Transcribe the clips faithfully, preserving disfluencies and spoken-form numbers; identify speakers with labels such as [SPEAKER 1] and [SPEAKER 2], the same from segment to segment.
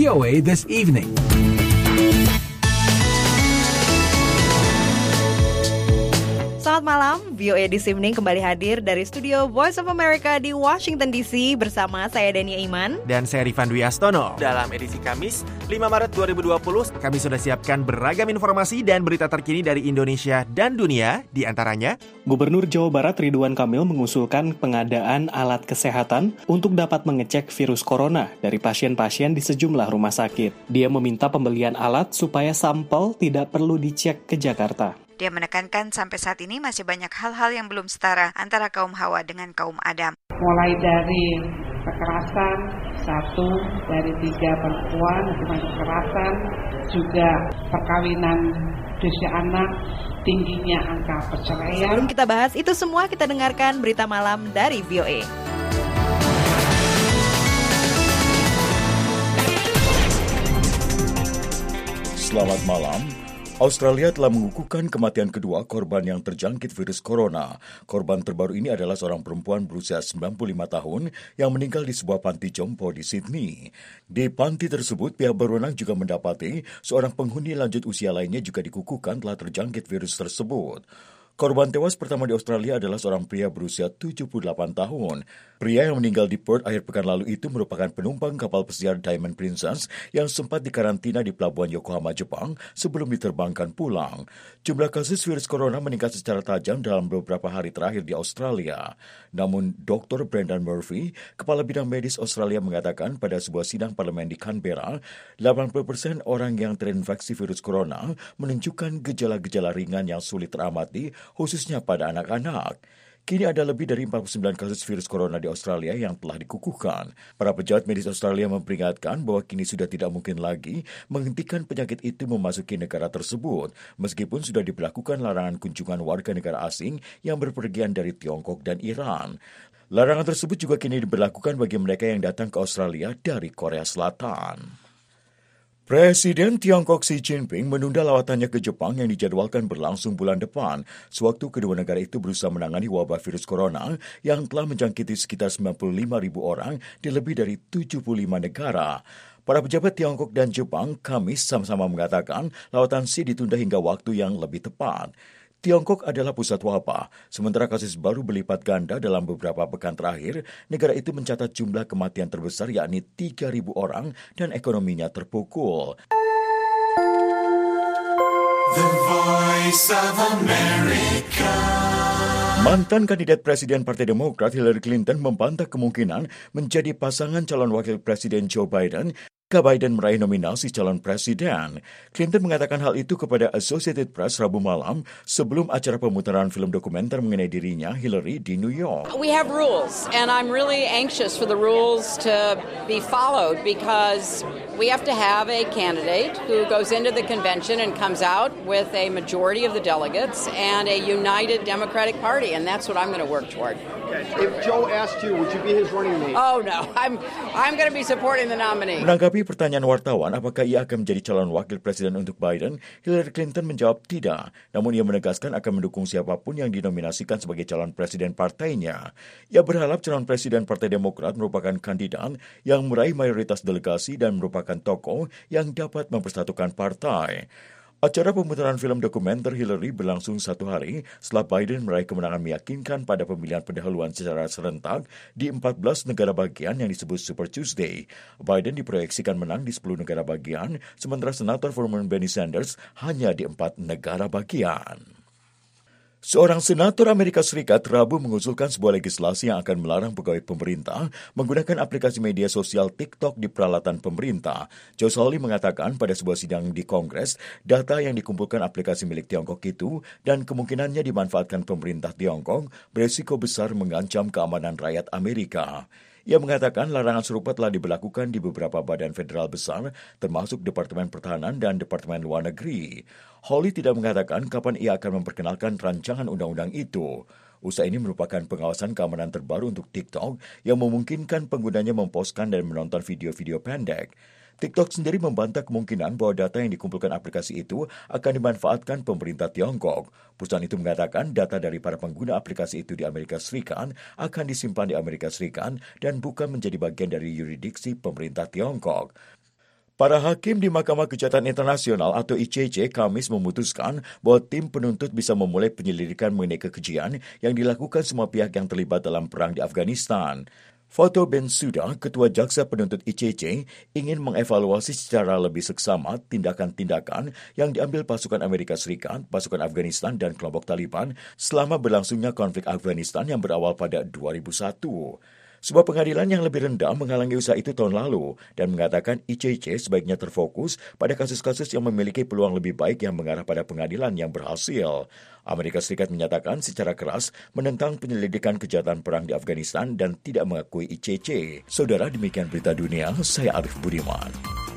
[SPEAKER 1] V O A This Evening.
[SPEAKER 2] Selamat malam, V O A This Evening kembali hadir dari studio Voice of America di Washington D C bersama saya Dania Iman
[SPEAKER 3] dan saya Rifan Dwi Astono. Dalam edisi Kamis, lima Maret dua ribu dua puluh, kami sudah siapkan beragam informasi dan berita terkini dari Indonesia dan dunia. Di antaranya,
[SPEAKER 4] Gubernur Jawa Barat Ridwan Kamil mengusulkan pengadaan alat kesehatan untuk dapat mengecek virus corona dari pasien-pasien di sejumlah rumah sakit. Dia meminta pembelian alat supaya sampel tidak perlu dicek ke Jakarta.
[SPEAKER 5] Dia menekankan sampai saat ini masih banyak hal-hal yang belum setara antara kaum Hawa dengan kaum Adam.
[SPEAKER 6] Mulai dari kekerasan, satu dari tiga perempuan, hukuman kekerasan, juga perkawinan usia anak, tingginya angka perceraian.
[SPEAKER 2] Sebelum kita bahas itu semua, kita dengarkan berita malam dari V O A.
[SPEAKER 7] Selamat malam. Australia telah mengukuhkan kematian kedua korban yang terjangkit virus corona. Korban terbaru ini adalah seorang perempuan berusia sembilan puluh lima tahun yang meninggal di sebuah panti jompo di Sydney. Di panti tersebut, pihak berwenang juga mendapati seorang penghuni lanjut usia lainnya juga dikukuhkan telah terjangkit virus tersebut. Korban tewas pertama di Australia adalah seorang pria berusia tujuh puluh delapan tahun. Pria yang meninggal di Perth akhir pekan lalu itu merupakan penumpang kapal pesiar Diamond Princess yang sempat dikarantina di pelabuhan Yokohama, Jepang sebelum diterbangkan pulang. Jumlah kasus virus corona meningkat secara tajam dalam beberapa hari terakhir di Australia. Namun, doktor Brendan Murphy, kepala bidang medis Australia mengatakan pada sebuah sidang parlemen di Canberra, delapan puluh persen orang yang terinfeksi virus corona menunjukkan gejala-gejala ringan yang sulit teramati, khususnya pada anak-anak. Kini ada lebih dari empat puluh sembilan kasus virus corona di Australia yang telah dikukuhkan. Para pejabat medis Australia memperingatkan bahwa kini sudah tidak mungkin lagi menghentikan penyakit itu memasuki negara tersebut, meskipun sudah diberlakukan larangan kunjungan warga negara asing yang berpergian dari Tiongkok dan Iran. Larangan tersebut juga kini diberlakukan bagi mereka yang datang ke Australia dari Korea Selatan. Presiden Tiongkok Xi Jinping menunda lawatannya ke Jepang yang dijadwalkan berlangsung bulan depan, sewaktu kedua negara itu berusaha menangani wabah virus corona yang telah menjangkiti sekitar sembilan puluh lima ribu orang di lebih dari tujuh puluh lima negara. Para pejabat Tiongkok dan Jepang Kamis sama-sama mengatakan lawatan Xi ditunda hingga waktu yang lebih tepat. Tiongkok adalah pusat wabah, sementara kasus baru berlipat ganda dalam beberapa pekan terakhir. Negara itu mencatat jumlah kematian terbesar yakni tiga ribu orang dan ekonominya terpukul.
[SPEAKER 8] The Voice of America.
[SPEAKER 7] Mantan kandidat Presiden Partai Demokrat Hillary Clinton membantah kemungkinan menjadi pasangan calon wakil Presiden Joe Biden jika Biden meraih nominasi calon presiden. Clinton mengatakan hal itu kepada Associated Press Rabu malam sebelum acara pemutaran film dokumenter mengenai dirinya, Hillary, di New York.
[SPEAKER 9] We have rules, and I'm really anxious for the rules to be followed because we have to have a candidate who goes into the convention and comes out with a majority of the delegates and a united Democratic Party, and that's what I'm going to work toward.
[SPEAKER 10] If Joe asked you, would you be his running mate?
[SPEAKER 9] Oh, no. I'm I'm going to be supporting the nominee.
[SPEAKER 7] Menanggapi pertanyaan wartawan apakah ia akan menjadi calon wakil presiden untuk Biden, Hillary Clinton menjawab tidak. Namun ia menegaskan akan mendukung siapapun yang dinominasikan sebagai calon presiden partainya. Ia berharap calon presiden Partai Demokrat merupakan kandidat yang meraih mayoritas delegasi dan merupakan tokoh yang dapat mempersatukan partai. Acara pemutaran film dokumenter Hillary berlangsung satu hari setelah Biden meraih kemenangan meyakinkan pada pemilihan pendahuluan secara serentak di empat belas negara bagian yang disebut Super Tuesday. Biden diproyeksikan menang di sepuluh negara bagian, sementara Senator Vermont Bernie Sanders hanya di empat negara bagian. Seorang senator Amerika Serikat Rabu mengusulkan sebuah legislasi yang akan melarang pegawai pemerintah menggunakan aplikasi media sosial TikTok di peralatan pemerintah. Josh Hawley mengatakan pada sebuah sidang di Kongres, data yang dikumpulkan aplikasi milik Tiongkok itu dan kemungkinannya dimanfaatkan pemerintah Tiongkok beresiko besar mengancam keamanan rakyat Amerika. Ia mengatakan larangan serupa telah diberlakukan di beberapa badan federal besar, termasuk Departemen Pertahanan dan Departemen Luar Negeri. Hawley tidak mengatakan kapan ia akan memperkenalkan rancangan undang-undang itu. Usaha ini merupakan pengawasan keamanan terbaru untuk TikTok yang memungkinkan penggunanya memposkan dan menonton video-video pendek. TikTok sendiri membantah kemungkinan bahwa data yang dikumpulkan aplikasi itu akan dimanfaatkan pemerintah Tiongkok. Perusahaan itu mengatakan data dari para pengguna aplikasi itu di Amerika Serikat akan disimpan di Amerika Serikat dan bukan menjadi bagian dari yurisdiksi pemerintah Tiongkok. Para hakim di Mahkamah Kejahatan Internasional atau I C C Kamis memutuskan bahwa tim penuntut bisa memulai penyelidikan mengenai kekejian yang dilakukan semua pihak yang terlibat dalam perang di Afghanistan. Fatou Bensouda, Ketua Jaksa Penuntut I C C, ingin mengevaluasi secara lebih seksama tindakan-tindakan yang diambil pasukan Amerika Serikat, pasukan Afghanistan, dan kelompok Taliban selama berlangsungnya konflik Afghanistan yang berawal pada dua ribu satu. Sebuah pengadilan yang lebih rendah menghalangi usaha itu tahun lalu dan mengatakan I C C sebaiknya terfokus pada kasus-kasus yang memiliki peluang lebih baik yang mengarah pada pengadilan yang berhasil. Amerika Serikat menyatakan secara keras menentang penyelidikan kejahatan perang di Afghanistan dan tidak mengakui I C C. Saudara, demikian berita dunia, saya Arif Budiman.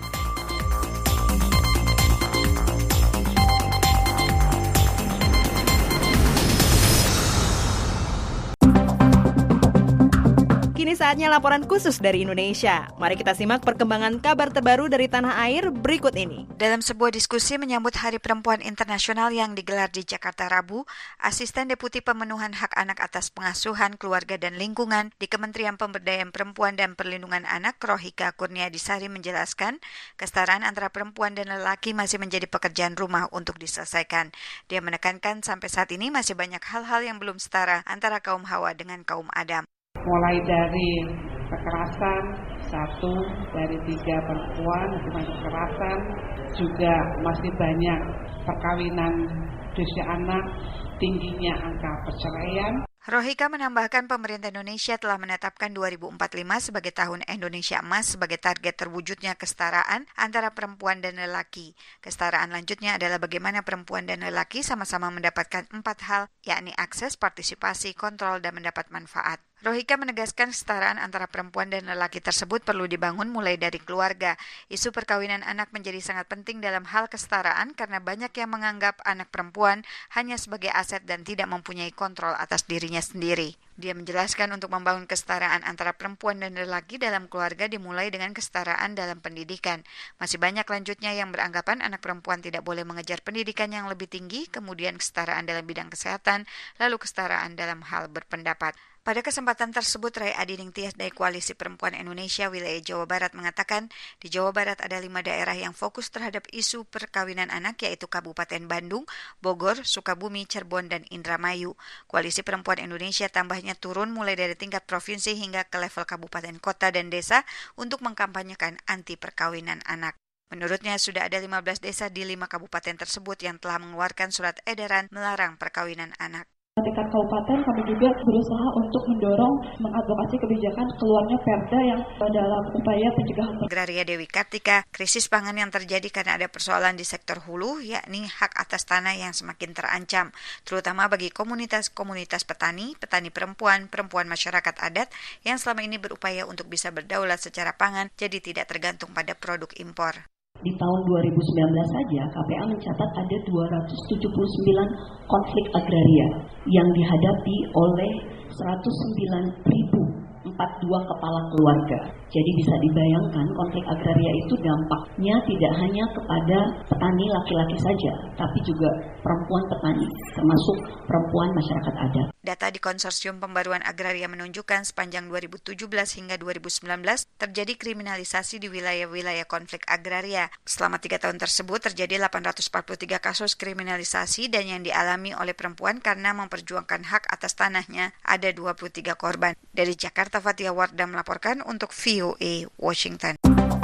[SPEAKER 2] Kini saatnya laporan khusus dari Indonesia. Mari kita simak perkembangan kabar terbaru dari tanah air berikut ini.
[SPEAKER 5] Dalam sebuah diskusi menyambut Hari Perempuan Internasional yang digelar di Jakarta Rabu, Asisten Deputi Pemenuhan Hak Anak atas Pengasuhan, Keluarga dan Lingkungan di Kementerian Pemberdayaan Perempuan dan Perlindungan Anak, Rohika Kurniadisari menjelaskan, kesetaraan antara perempuan dan lelaki masih menjadi pekerjaan rumah untuk diselesaikan. Dia menekankan sampai saat ini masih banyak hal-hal yang belum setara antara kaum Hawa dengan kaum Adam.
[SPEAKER 6] Mulai dari kekerasan, satu dari tiga perempuan hukuman kekerasan, juga masih banyak perkawinan usia anak, tingginya angka perceraian.
[SPEAKER 5] Rohika menambahkan pemerintah Indonesia telah menetapkan dua ribu empat puluh lima sebagai tahun Indonesia Emas sebagai target terwujudnya kesetaraan antara perempuan dan lelaki. Kesetaraan lanjutnya adalah bagaimana perempuan dan lelaki sama-sama mendapatkan empat hal, yakni akses, partisipasi, kontrol, dan mendapat manfaat. Rohika menegaskan kesetaraan antara perempuan dan lelaki tersebut perlu dibangun mulai dari keluarga. Isu perkawinan anak menjadi sangat penting dalam hal kesetaraan karena banyak yang menganggap anak perempuan hanya sebagai aset dan tidak mempunyai kontrol atas dirinya sendiri. Dia menjelaskan untuk membangun kesetaraan antara perempuan dan lelaki dalam keluarga dimulai dengan kesetaraan dalam pendidikan. Masih banyak lanjutnya yang beranggapan anak perempuan tidak boleh mengejar pendidikan yang lebih tinggi, kemudian kesetaraan dalam bidang kesehatan, lalu kesetaraan dalam hal berpendapat. Pada kesempatan tersebut, Rai Adining Tias dari Koalisi Perempuan Indonesia Wilayah Jawa Barat mengatakan, di Jawa Barat ada lima daerah yang fokus terhadap isu perkawinan anak, yaitu Kabupaten Bandung, Bogor, Sukabumi, Cirebon, dan Indramayu. Koalisi Perempuan Indonesia tambahnya turun mulai dari tingkat provinsi hingga ke level kabupaten, kota, dan desa untuk mengkampanyekan anti perkawinan anak. Menurutnya, sudah ada lima belas desa di lima kabupaten tersebut yang telah mengeluarkan surat edaran melarang perkawinan anak.
[SPEAKER 1] Tingkat kabupaten kami juga berusaha untuk mendorong mengadvokasi kebijakan keluarnya perda yang dalam upaya pencegahan.
[SPEAKER 5] Agraria Dewi Kartika, krisis pangan yang terjadi karena ada persoalan di sektor hulu, yakni hak atas tanah yang semakin terancam, terutama bagi komunitas-komunitas petani, petani perempuan, perempuan masyarakat adat yang selama ini berupaya untuk bisa berdaulat secara pangan, jadi tidak tergantung pada produk impor.
[SPEAKER 1] Di tahun dua ribu sembilan belas saja, K P A mencatat ada dua ratus tujuh puluh sembilan konflik agraria yang dihadapi oleh seratus sembilan ribu empat puluh dua kepala keluarga. Jadi bisa dibayangkan konflik agraria itu dampaknya tidak hanya kepada petani laki-laki saja, tapi juga perempuan petani, termasuk perempuan masyarakat adat.
[SPEAKER 5] Data di Konsorsium Pembaruan Agraria menunjukkan sepanjang dua ribu tujuh belas hingga dua ribu sembilan belas terjadi kriminalisasi di wilayah-wilayah konflik agraria. Selama tiga tahun tersebut terjadi delapan ratus empat puluh tiga kasus kriminalisasi dan yang dialami oleh perempuan karena memperjuangkan hak atas tanahnya ada dua puluh tiga korban. Dari Jakarta, Fatia Wardah melaporkan untuk V O A Washington.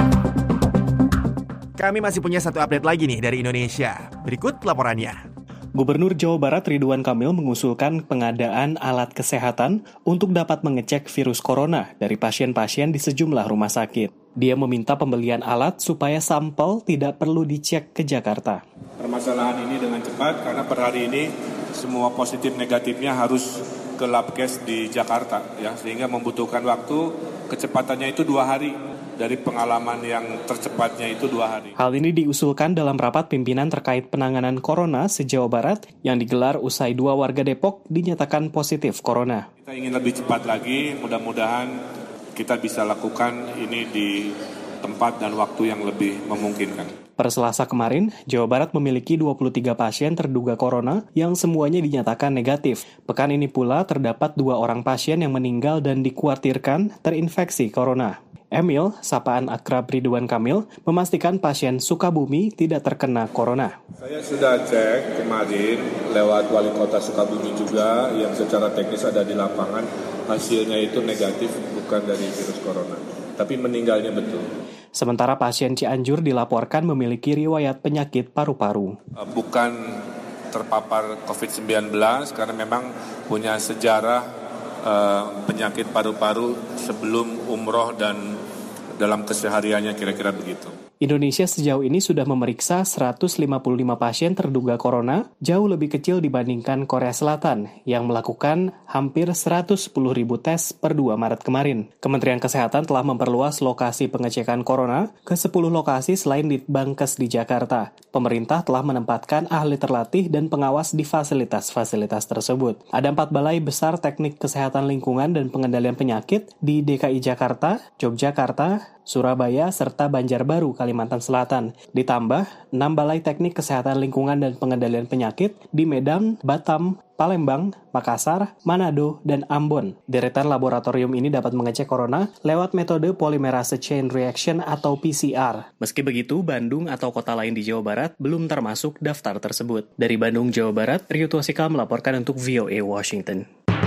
[SPEAKER 3] Kami masih punya satu update lagi nih dari Indonesia. Berikut laporannya.
[SPEAKER 4] Gubernur Jawa Barat Ridwan Kamil mengusulkan pengadaan alat kesehatan untuk dapat mengecek virus corona dari pasien-pasien di sejumlah rumah sakit. Dia meminta pembelian alat supaya sampel tidak perlu dicek ke Jakarta.
[SPEAKER 11] Permasalahan ini dengan cepat karena per hari ini semua positif negatifnya harus ke labkes di Jakarta, ya, sehingga membutuhkan waktu, kecepatannya itu dua hari. Dari pengalaman yang tercepatnya itu dua hari.
[SPEAKER 4] Hal ini diusulkan dalam rapat pimpinan terkait penanganan corona se-Jawa Barat yang digelar usai dua warga Depok dinyatakan positif corona.
[SPEAKER 11] Kita ingin lebih cepat lagi, mudah-mudahan kita bisa lakukan ini di tempat dan waktu yang lebih memungkinkan.
[SPEAKER 4] Per Selasa kemarin, Jawa Barat memiliki dua puluh tiga pasien terduga corona yang semuanya dinyatakan negatif. Pekan ini pula terdapat dua orang pasien yang meninggal dan dikhawatirkan terinfeksi corona. Emil, sapaan akrab Ridwan Kamil, memastikan pasien Sukabumi tidak terkena corona.
[SPEAKER 11] Saya sudah cek kemarin lewat wali kota Sukabumi juga yang secara teknis ada di lapangan, hasilnya itu negatif, bukan dari virus corona, tapi meninggalnya betul.
[SPEAKER 4] Sementara pasien Cianjur dilaporkan memiliki riwayat penyakit paru-paru.
[SPEAKER 11] Bukan terpapar covid sembilan belas karena memang punya sejarah Uh, penyakit paru-paru sebelum umroh dan dalam kesehariannya, kira-kira begitu.
[SPEAKER 4] Indonesia sejauh ini sudah memeriksa seratus lima puluh lima pasien terduga corona, jauh lebih kecil dibandingkan Korea Selatan yang melakukan hampir seratus sepuluh ribu tes per dua Maret kemarin. Kementerian Kesehatan telah memperluas lokasi pengecekan corona ke sepuluh lokasi selain di Bankes di Jakarta. Pemerintah telah menempatkan ahli terlatih dan pengawas di fasilitas-fasilitas tersebut. Ada empat balai besar teknik kesehatan lingkungan dan pengendalian penyakit di D K I Jakarta, Yogyakarta, Surabaya, serta Banjarbaru, Kalimantan Selatan. Ditambah enam balai teknik kesehatan lingkungan dan pengendalian penyakit di Medan, Batam, Palembang, Makassar, Manado, dan Ambon. Deretan laboratorium ini dapat mengecek corona lewat metode polymerase chain reaction atau P C R. Meski begitu, Bandung atau kota lain di Jawa Barat belum termasuk daftar tersebut. Dari Bandung, Jawa Barat, Rio Tuasikal melaporkan untuk V O A Washington.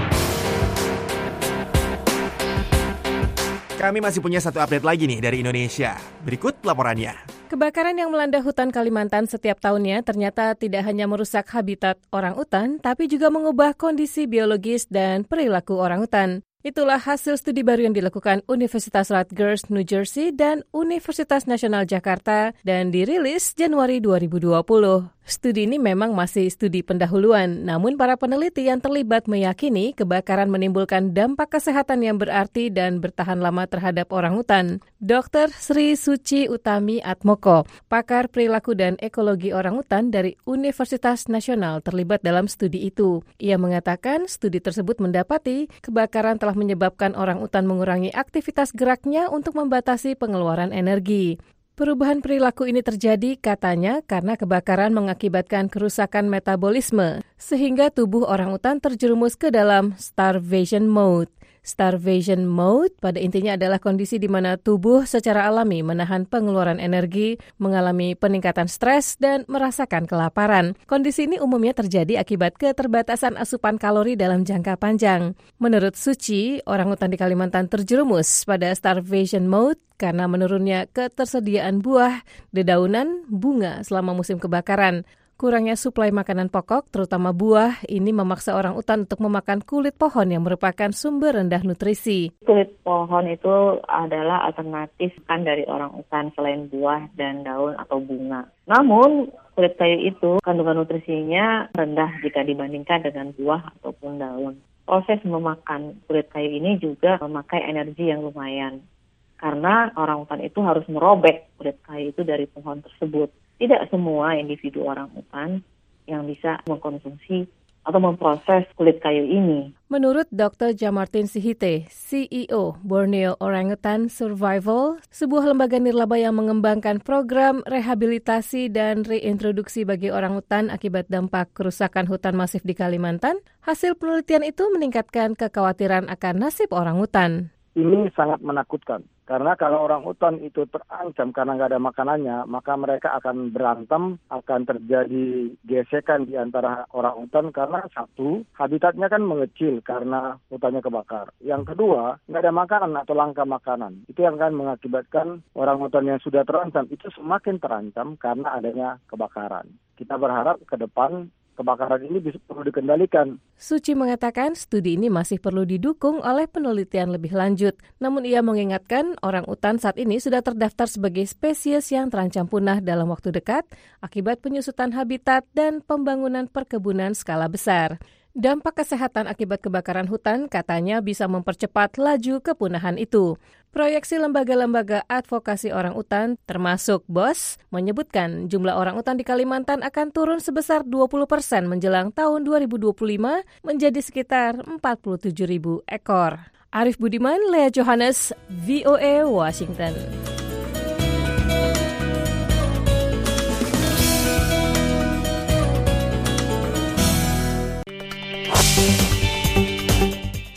[SPEAKER 3] Kami masih punya satu update lagi nih dari Indonesia. Berikut laporannya.
[SPEAKER 12] Kebakaran yang melanda hutan Kalimantan setiap tahunnya ternyata tidak hanya merusak habitat orangutan, tapi juga mengubah kondisi biologis dan perilaku orangutan. Itulah hasil studi baru yang dilakukan Universitas Rutgers, New Jersey, dan Universitas Nasional Jakarta dan dirilis Januari dua ribu dua puluh. Studi ini memang masih studi pendahuluan, namun para peneliti yang terlibat meyakini kebakaran menimbulkan dampak kesehatan yang berarti dan bertahan lama terhadap orangutan. Doktor Sri Suci Utami Atmoko, pakar perilaku dan ekologi orangutan dari Universitas Nasional terlibat dalam studi itu. Ia mengatakan studi tersebut mendapati kebakaran telah menyebabkan orangutan mengurangi aktivitas geraknya untuk membatasi pengeluaran energi. Perubahan perilaku ini terjadi, katanya, karena kebakaran mengakibatkan kerusakan metabolisme, sehingga tubuh orangutan terjerumus ke dalam starvation mode. Starvation mode pada intinya adalah kondisi di mana tubuh secara alami menahan pengeluaran energi, mengalami peningkatan stres, dan merasakan kelaparan. Kondisi ini umumnya terjadi akibat keterbatasan asupan kalori dalam jangka panjang. Menurut Suci, orangutan di Kalimantan terjerumus pada starvation mode karena menurunnya ketersediaan buah, dedaunan, bunga selama musim kebakaran. Kurangnya suplai makanan pokok, terutama buah, ini memaksa orangutan untuk memakan kulit pohon yang merupakan sumber rendah nutrisi.
[SPEAKER 13] Kulit pohon itu adalah alternatif kan dari orangutan selain buah dan daun atau bunga. Namun, kulit kayu itu kandungan nutrisinya rendah jika dibandingkan dengan buah ataupun daun. Proses memakan kulit kayu ini juga memakai energi yang lumayan. Karena orangutan itu harus merobek kulit kayu itu dari pohon tersebut. Tidak semua individu orangutan yang bisa mengkonsumsi atau memproses kulit kayu ini.
[SPEAKER 12] Menurut Doktor Jamartin Sihite, C E O Borneo Orangutan Survival, sebuah lembaga nirlaba yang mengembangkan program rehabilitasi dan reintroduksi bagi orangutan akibat dampak kerusakan hutan masif di Kalimantan, hasil penelitian itu meningkatkan kekhawatiran akan nasib orangutan.
[SPEAKER 14] Ini sangat menakutkan, karena kalau orangutan itu terancam karena nggak ada makanannya, maka mereka akan berantem, akan terjadi gesekan di antara orangutan karena satu, habitatnya kan mengecil karena hutannya kebakar. Yang kedua, nggak ada makanan atau langka makanan. Itu yang akan mengakibatkan orangutan yang sudah terancam itu semakin terancam karena adanya kebakaran. Kita berharap ke depan kebakaran ini bisa perlu dikendalikan.
[SPEAKER 12] Suci mengatakan studi ini masih perlu didukung oleh penelitian lebih lanjut. Namun ia mengingatkan orangutan saat ini sudah terdaftar sebagai spesies yang terancam punah dalam waktu dekat akibat penyusutan habitat dan pembangunan perkebunan skala besar. Dampak kesehatan akibat kebakaran hutan katanya bisa mempercepat laju kepunahan itu. Proyeksi lembaga-lembaga advokasi orangutan termasuk B O S menyebutkan jumlah orangutan di Kalimantan akan turun sebesar dua puluh persen menjelang tahun dua ribu dua puluh lima menjadi sekitar empat puluh tujuh ribu ekor. Arif Budiman, Lea Johannes, V O A Washington.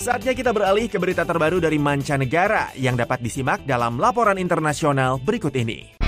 [SPEAKER 3] Saatnya kita beralih ke berita terbaru dari mancanegara yang dapat disimak dalam laporan internasional berikut ini.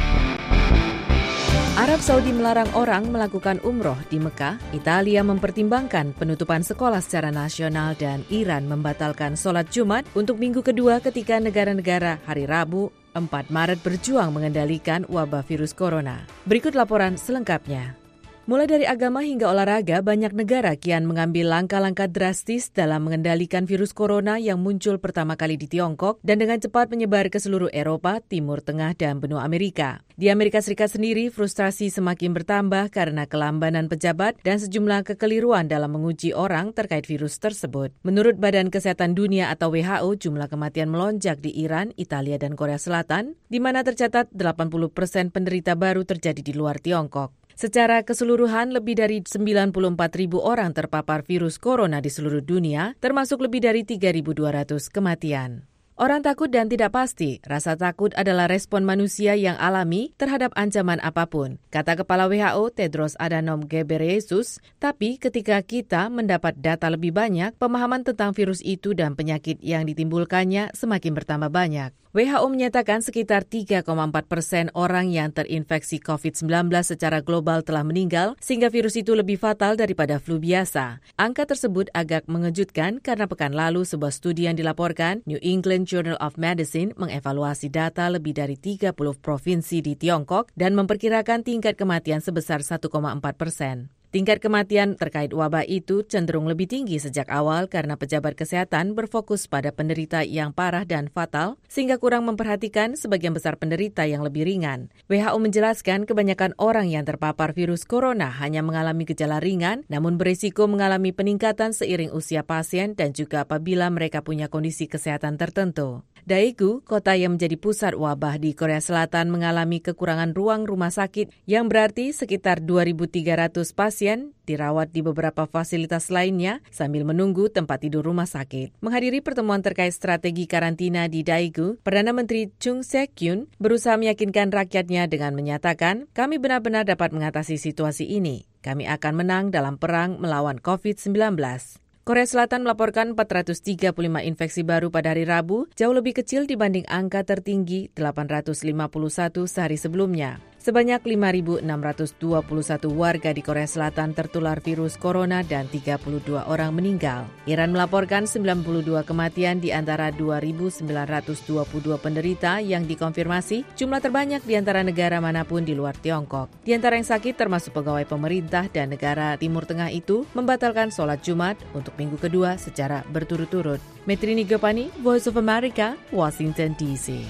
[SPEAKER 12] Arab Saudi melarang orang melakukan umroh di Mekah, Italia mempertimbangkan penutupan sekolah secara nasional, dan Iran membatalkan sholat Jumat untuk minggu kedua ketika negara-negara hari Rabu empat Maret berjuang mengendalikan wabah virus corona. Berikut laporan selengkapnya. Mulai dari agama hingga olahraga, banyak negara kian mengambil langkah-langkah drastis dalam mengendalikan virus corona yang muncul pertama kali di Tiongkok dan dengan cepat menyebar ke seluruh Eropa, Timur Tengah, dan benua Amerika. Di Amerika Serikat sendiri, frustrasi semakin bertambah karena kelambanan pejabat dan sejumlah kekeliruan dalam menguji orang terkait virus tersebut. Menurut Badan Kesehatan Dunia atau W H O, jumlah kematian melonjak di Iran, Italia, dan Korea Selatan, di mana tercatat delapan puluh persen penderita baru terjadi di luar Tiongkok. Secara keseluruhan, lebih dari sembilan puluh empat ribu orang terpapar virus corona di seluruh dunia, termasuk lebih dari tiga ribu dua ratus kematian. Orang takut dan tidak pasti. Rasa takut adalah respon manusia yang alami terhadap ancaman apapun, kata Kepala W H O Tedros Adhanom Ghebreyesus. Tapi ketika kita mendapat data lebih banyak, pemahaman tentang virus itu dan penyakit yang ditimbulkannya semakin bertambah banyak. W H O menyatakan sekitar tiga koma empat persen orang yang terinfeksi covid sembilan belas secara global telah meninggal, sehingga virus itu lebih fatal daripada flu biasa. Angka tersebut agak mengejutkan karena pekan lalu sebuah studi yang dilaporkan New England Journal of Medicine mengevaluasi data lebih dari tiga puluh provinsi di Tiongkok dan memperkirakan tingkat kematian sebesar satu koma empat persen. Tingkat kematian terkait wabah itu cenderung lebih tinggi sejak awal karena pejabat kesehatan berfokus pada penderita yang parah dan fatal, sehingga kurang memperhatikan sebagian besar penderita yang lebih ringan. W H O menjelaskan kebanyakan orang yang terpapar virus corona hanya mengalami gejala ringan, namun berisiko mengalami peningkatan seiring usia pasien dan juga apabila mereka punya kondisi kesehatan tertentu. Daegu, kota yang menjadi pusat wabah di Korea Selatan, mengalami kekurangan ruang rumah sakit yang berarti sekitar dua ribu tiga ratus pasien dirawat di beberapa fasilitas lainnya sambil menunggu tempat tidur rumah sakit. Menghadiri pertemuan terkait strategi karantina di Daegu, Perdana Menteri Chung Se-kyun berusaha meyakinkan rakyatnya dengan menyatakan, "Kami benar-benar dapat mengatasi situasi ini. Kami akan menang dalam perang melawan covid sembilan belas." Korea Selatan melaporkan empat ratus tiga puluh lima infeksi baru pada hari Rabu, jauh lebih kecil dibanding angka tertinggi delapan ratus lima puluh satu sehari sebelumnya. Sebanyak lima ribu enam ratus dua puluh satu warga di Korea Selatan tertular virus corona dan tiga puluh dua orang meninggal. Iran melaporkan sembilan puluh dua kematian di antara dua ribu sembilan ratus dua puluh dua penderita yang dikonfirmasi, jumlah terbanyak di antara negara manapun di luar Tiongkok. Di antara yang sakit termasuk pegawai pemerintah dan negara Timur Tengah itu membatalkan sholat Jumat untuk minggu kedua secara berturut-turut. Metrini Gopani, Voice of America, Washington D C.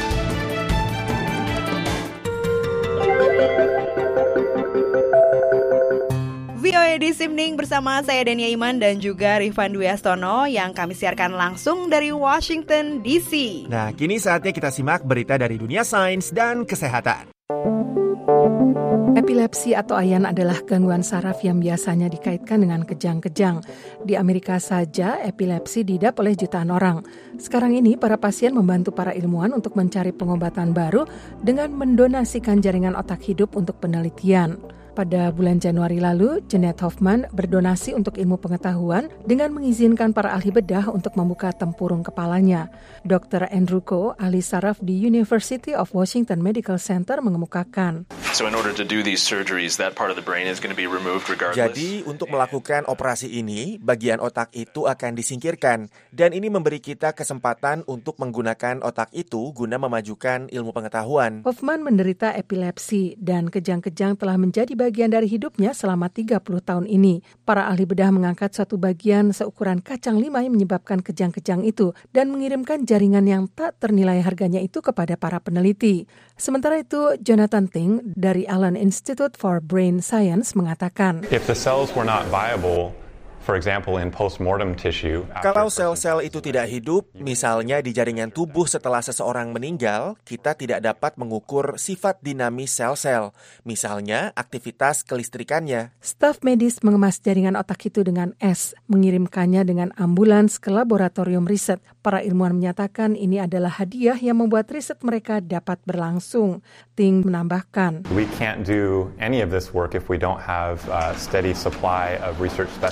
[SPEAKER 2] V O A This Evening bersama saya Dania Iman dan juga Rifan Dwi Astono yang kami siarkan langsung dari Washington D C.
[SPEAKER 3] Nah, kini saatnya kita simak berita dari dunia sains dan kesehatan.
[SPEAKER 15] Epilepsi atau ayan adalah gangguan saraf yang biasanya dikaitkan dengan kejang-kejang. Di Amerika saja, epilepsi diidap oleh jutaan orang. Sekarang ini, para pasien membantu para ilmuwan untuk mencari pengobatan baru dengan mendonasikan jaringan otak hidup untuk penelitian. Pada bulan Januari lalu, Jeanette Hoffman berdonasi untuk ilmu pengetahuan dengan mengizinkan para ahli bedah untuk membuka tempurung kepalanya. Doktor Andrew Ko, ahli saraf di University of Washington Medical Center, mengemukakan.
[SPEAKER 16] So in order to do these surgeries, that part of the brain is going to be removed regardless.
[SPEAKER 3] Jadi, untuk melakukan operasi ini, bagian otak itu akan disingkirkan. Dan ini memberi kita kesempatan untuk menggunakan otak itu guna memajukan ilmu pengetahuan.
[SPEAKER 15] Hoffman menderita epilepsi dan kejang-kejang telah menjadi bagian dari hidupnya selama tiga puluh tahun ini. Para ahli bedah mengangkat suatu bagian seukuran kacang lima yang menyebabkan kejang-kejang itu dan mengirimkan jaringan yang tak ternilai harganya itu kepada para peneliti. Sementara itu, Jonathan Ting dari Allen Institute for Brain Science mengatakan,
[SPEAKER 17] If the cells were not viable, for example, in postmortem tissue.
[SPEAKER 3] Kalau sel-sel itu tidak hidup, misalnya di jaringan tubuh setelah seseorang meninggal, kita tidak dapat mengukur sifat dinamis sel-sel, misalnya aktivitas kelistrikannya.
[SPEAKER 15] Staf medis mengemas jaringan otak itu dengan es, mengirimkannya dengan ambulans ke laboratorium riset. Para ilmuwan menyatakan ini adalah hadiah yang membuat riset mereka dapat berlangsung. Ting menambahkan,
[SPEAKER 17] We can't do any of this work if we don't have a steady supply of research specimens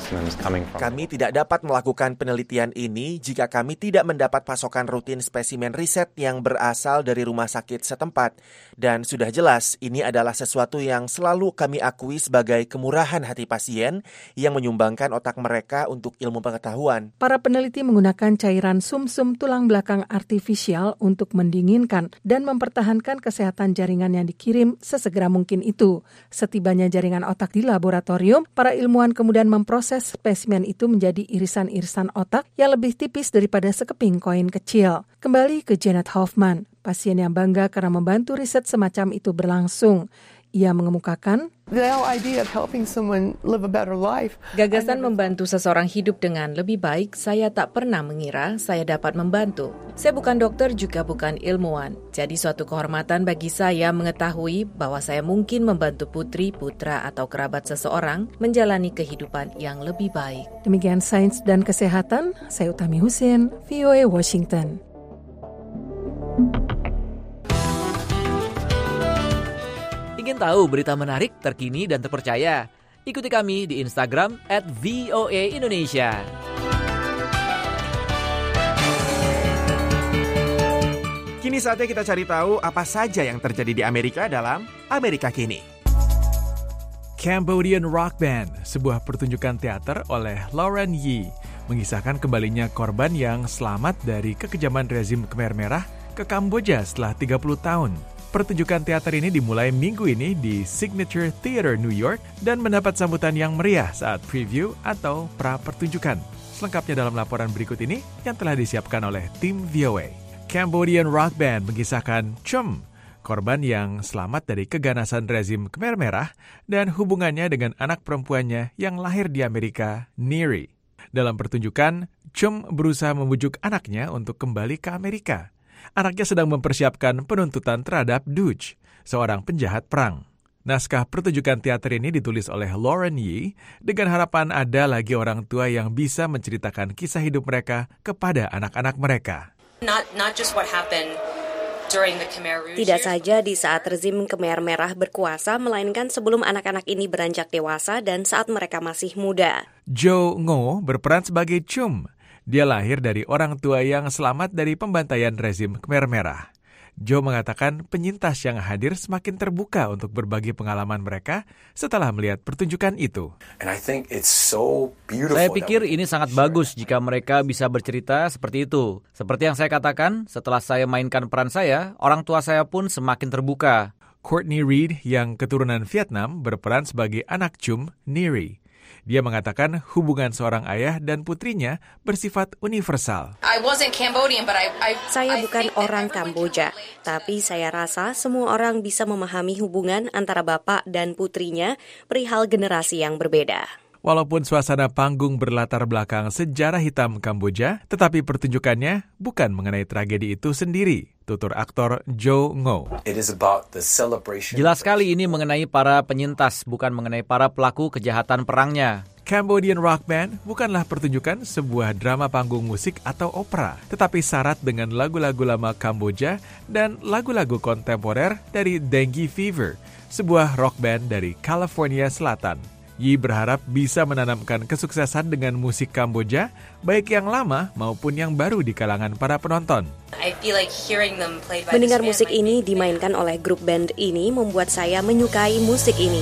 [SPEAKER 17] coming from.
[SPEAKER 3] Kami tidak dapat melakukan penelitian ini jika kami tidak mendapat pasokan rutin spesimen riset yang berasal dari rumah sakit setempat. Dan sudah jelas, ini adalah sesuatu yang selalu kami akui sebagai kemurahan hati pasien yang menyumbangkan otak mereka untuk ilmu pengetahuan.
[SPEAKER 15] Para peneliti menggunakan cairan sumsum tulang belakang artifisial untuk mendinginkan dan mempertahankan kesehatan jaringan yang dikirim sesegera mungkin itu. Setibanya jaringan otak di laboratorium, para ilmuwan kemudian memproses spesimen itu menjadi irisan-irisan otak yang lebih tipis daripada sekeping koin kecil. Kembali ke Janet Hoffman, pasien yang bangga karena membantu riset semacam itu berlangsung. Ia mengemukakan,
[SPEAKER 12] gagasan membantu seseorang hidup dengan lebih baik, saya tak pernah mengira saya dapat membantu. Saya bukan dokter, juga bukan ilmuwan. Jadi suatu kehormatan bagi saya mengetahui bahwa saya mungkin membantu putri, putra, atau kerabat seseorang menjalani kehidupan yang lebih baik.
[SPEAKER 15] Demikian Sains dan Kesehatan, saya Utami Husin, V O A Washington.
[SPEAKER 18] Ingin tahu berita menarik, terkini, dan terpercaya? Ikuti kami di Instagram at V O A Indonesia.
[SPEAKER 3] Kini saatnya kita cari tahu apa saja yang terjadi di Amerika dalam Amerika Kini.
[SPEAKER 19] Cambodian Rock Band, sebuah pertunjukan teater oleh Lauren Yee, mengisahkan kembalinya korban yang selamat dari kekejaman rezim Khmer Merah ke Kamboja setelah tiga puluh tahun. Pertunjukan teater ini dimulai minggu ini di Signature Theater New York dan mendapat sambutan yang meriah saat preview atau pra-pertunjukan. Selengkapnya dalam laporan berikut ini yang telah disiapkan oleh tim V O A. Cambodian Rock Band mengisahkan Chum, korban yang selamat dari keganasan rezim Khmer Merah dan hubungannya dengan anak perempuannya yang lahir di Amerika, Neri. Dalam pertunjukan, Chum berusaha membujuk anaknya untuk kembali ke Amerika. Anaknya sedang mempersiapkan penuntutan terhadap Duch, seorang penjahat perang. Naskah pertunjukan teater ini ditulis oleh Lauren Yee dengan harapan ada lagi orang tua yang bisa menceritakan kisah hidup mereka kepada anak-anak mereka.
[SPEAKER 20] Not, not just what happened during the Khmer Rouge.
[SPEAKER 21] Tidak saja di saat rezim Khmer Merah berkuasa, melainkan sebelum anak-anak ini beranjak dewasa dan saat mereka masih muda.
[SPEAKER 19] Jo Ngo berperan sebagai Chum. Dia lahir dari orang tua yang selamat dari pembantaian rezim Khmer Merah. Jo mengatakan penyintas yang hadir semakin terbuka untuk berbagi pengalaman mereka setelah melihat pertunjukan itu.
[SPEAKER 22] And I think it's so beautiful.
[SPEAKER 18] Saya pikir ini sangat bagus jika mereka bisa bercerita seperti itu. Seperti yang saya katakan, setelah saya mainkan peran saya, orang tua saya pun semakin terbuka.
[SPEAKER 19] Courtney Reed yang keturunan Vietnam berperan sebagai anak Chum, Neri. Dia mengatakan hubungan seorang ayah dan putrinya bersifat universal.
[SPEAKER 20] I wasn't Cambodian, but I, I,
[SPEAKER 21] saya bukan orang Kamboja, tapi saya rasa semua orang bisa memahami hubungan antara bapak dan putrinya perihal generasi yang berbeda.
[SPEAKER 19] Walaupun suasana panggung berlatar belakang sejarah hitam Kamboja, tetapi pertunjukannya bukan mengenai tragedi itu sendiri, tutur aktor Jo Ngo.
[SPEAKER 22] It is about the celebration.
[SPEAKER 18] Jelas sekali ini mengenai para penyintas, bukan mengenai para pelaku kejahatan perangnya.
[SPEAKER 19] Cambodian Rock Band bukanlah pertunjukan sebuah drama panggung musik atau opera, tetapi syarat dengan lagu-lagu lama Kamboja dan lagu-lagu kontemporer dari Dengue Fever, sebuah rock band dari California Selatan. Yi berharap bisa menanamkan kesuksesan dengan musik Kamboja, baik yang lama maupun yang baru di kalangan para penonton.
[SPEAKER 21] Mendengar musik ini dimainkan oleh grup band ini membuat saya menyukai musik ini.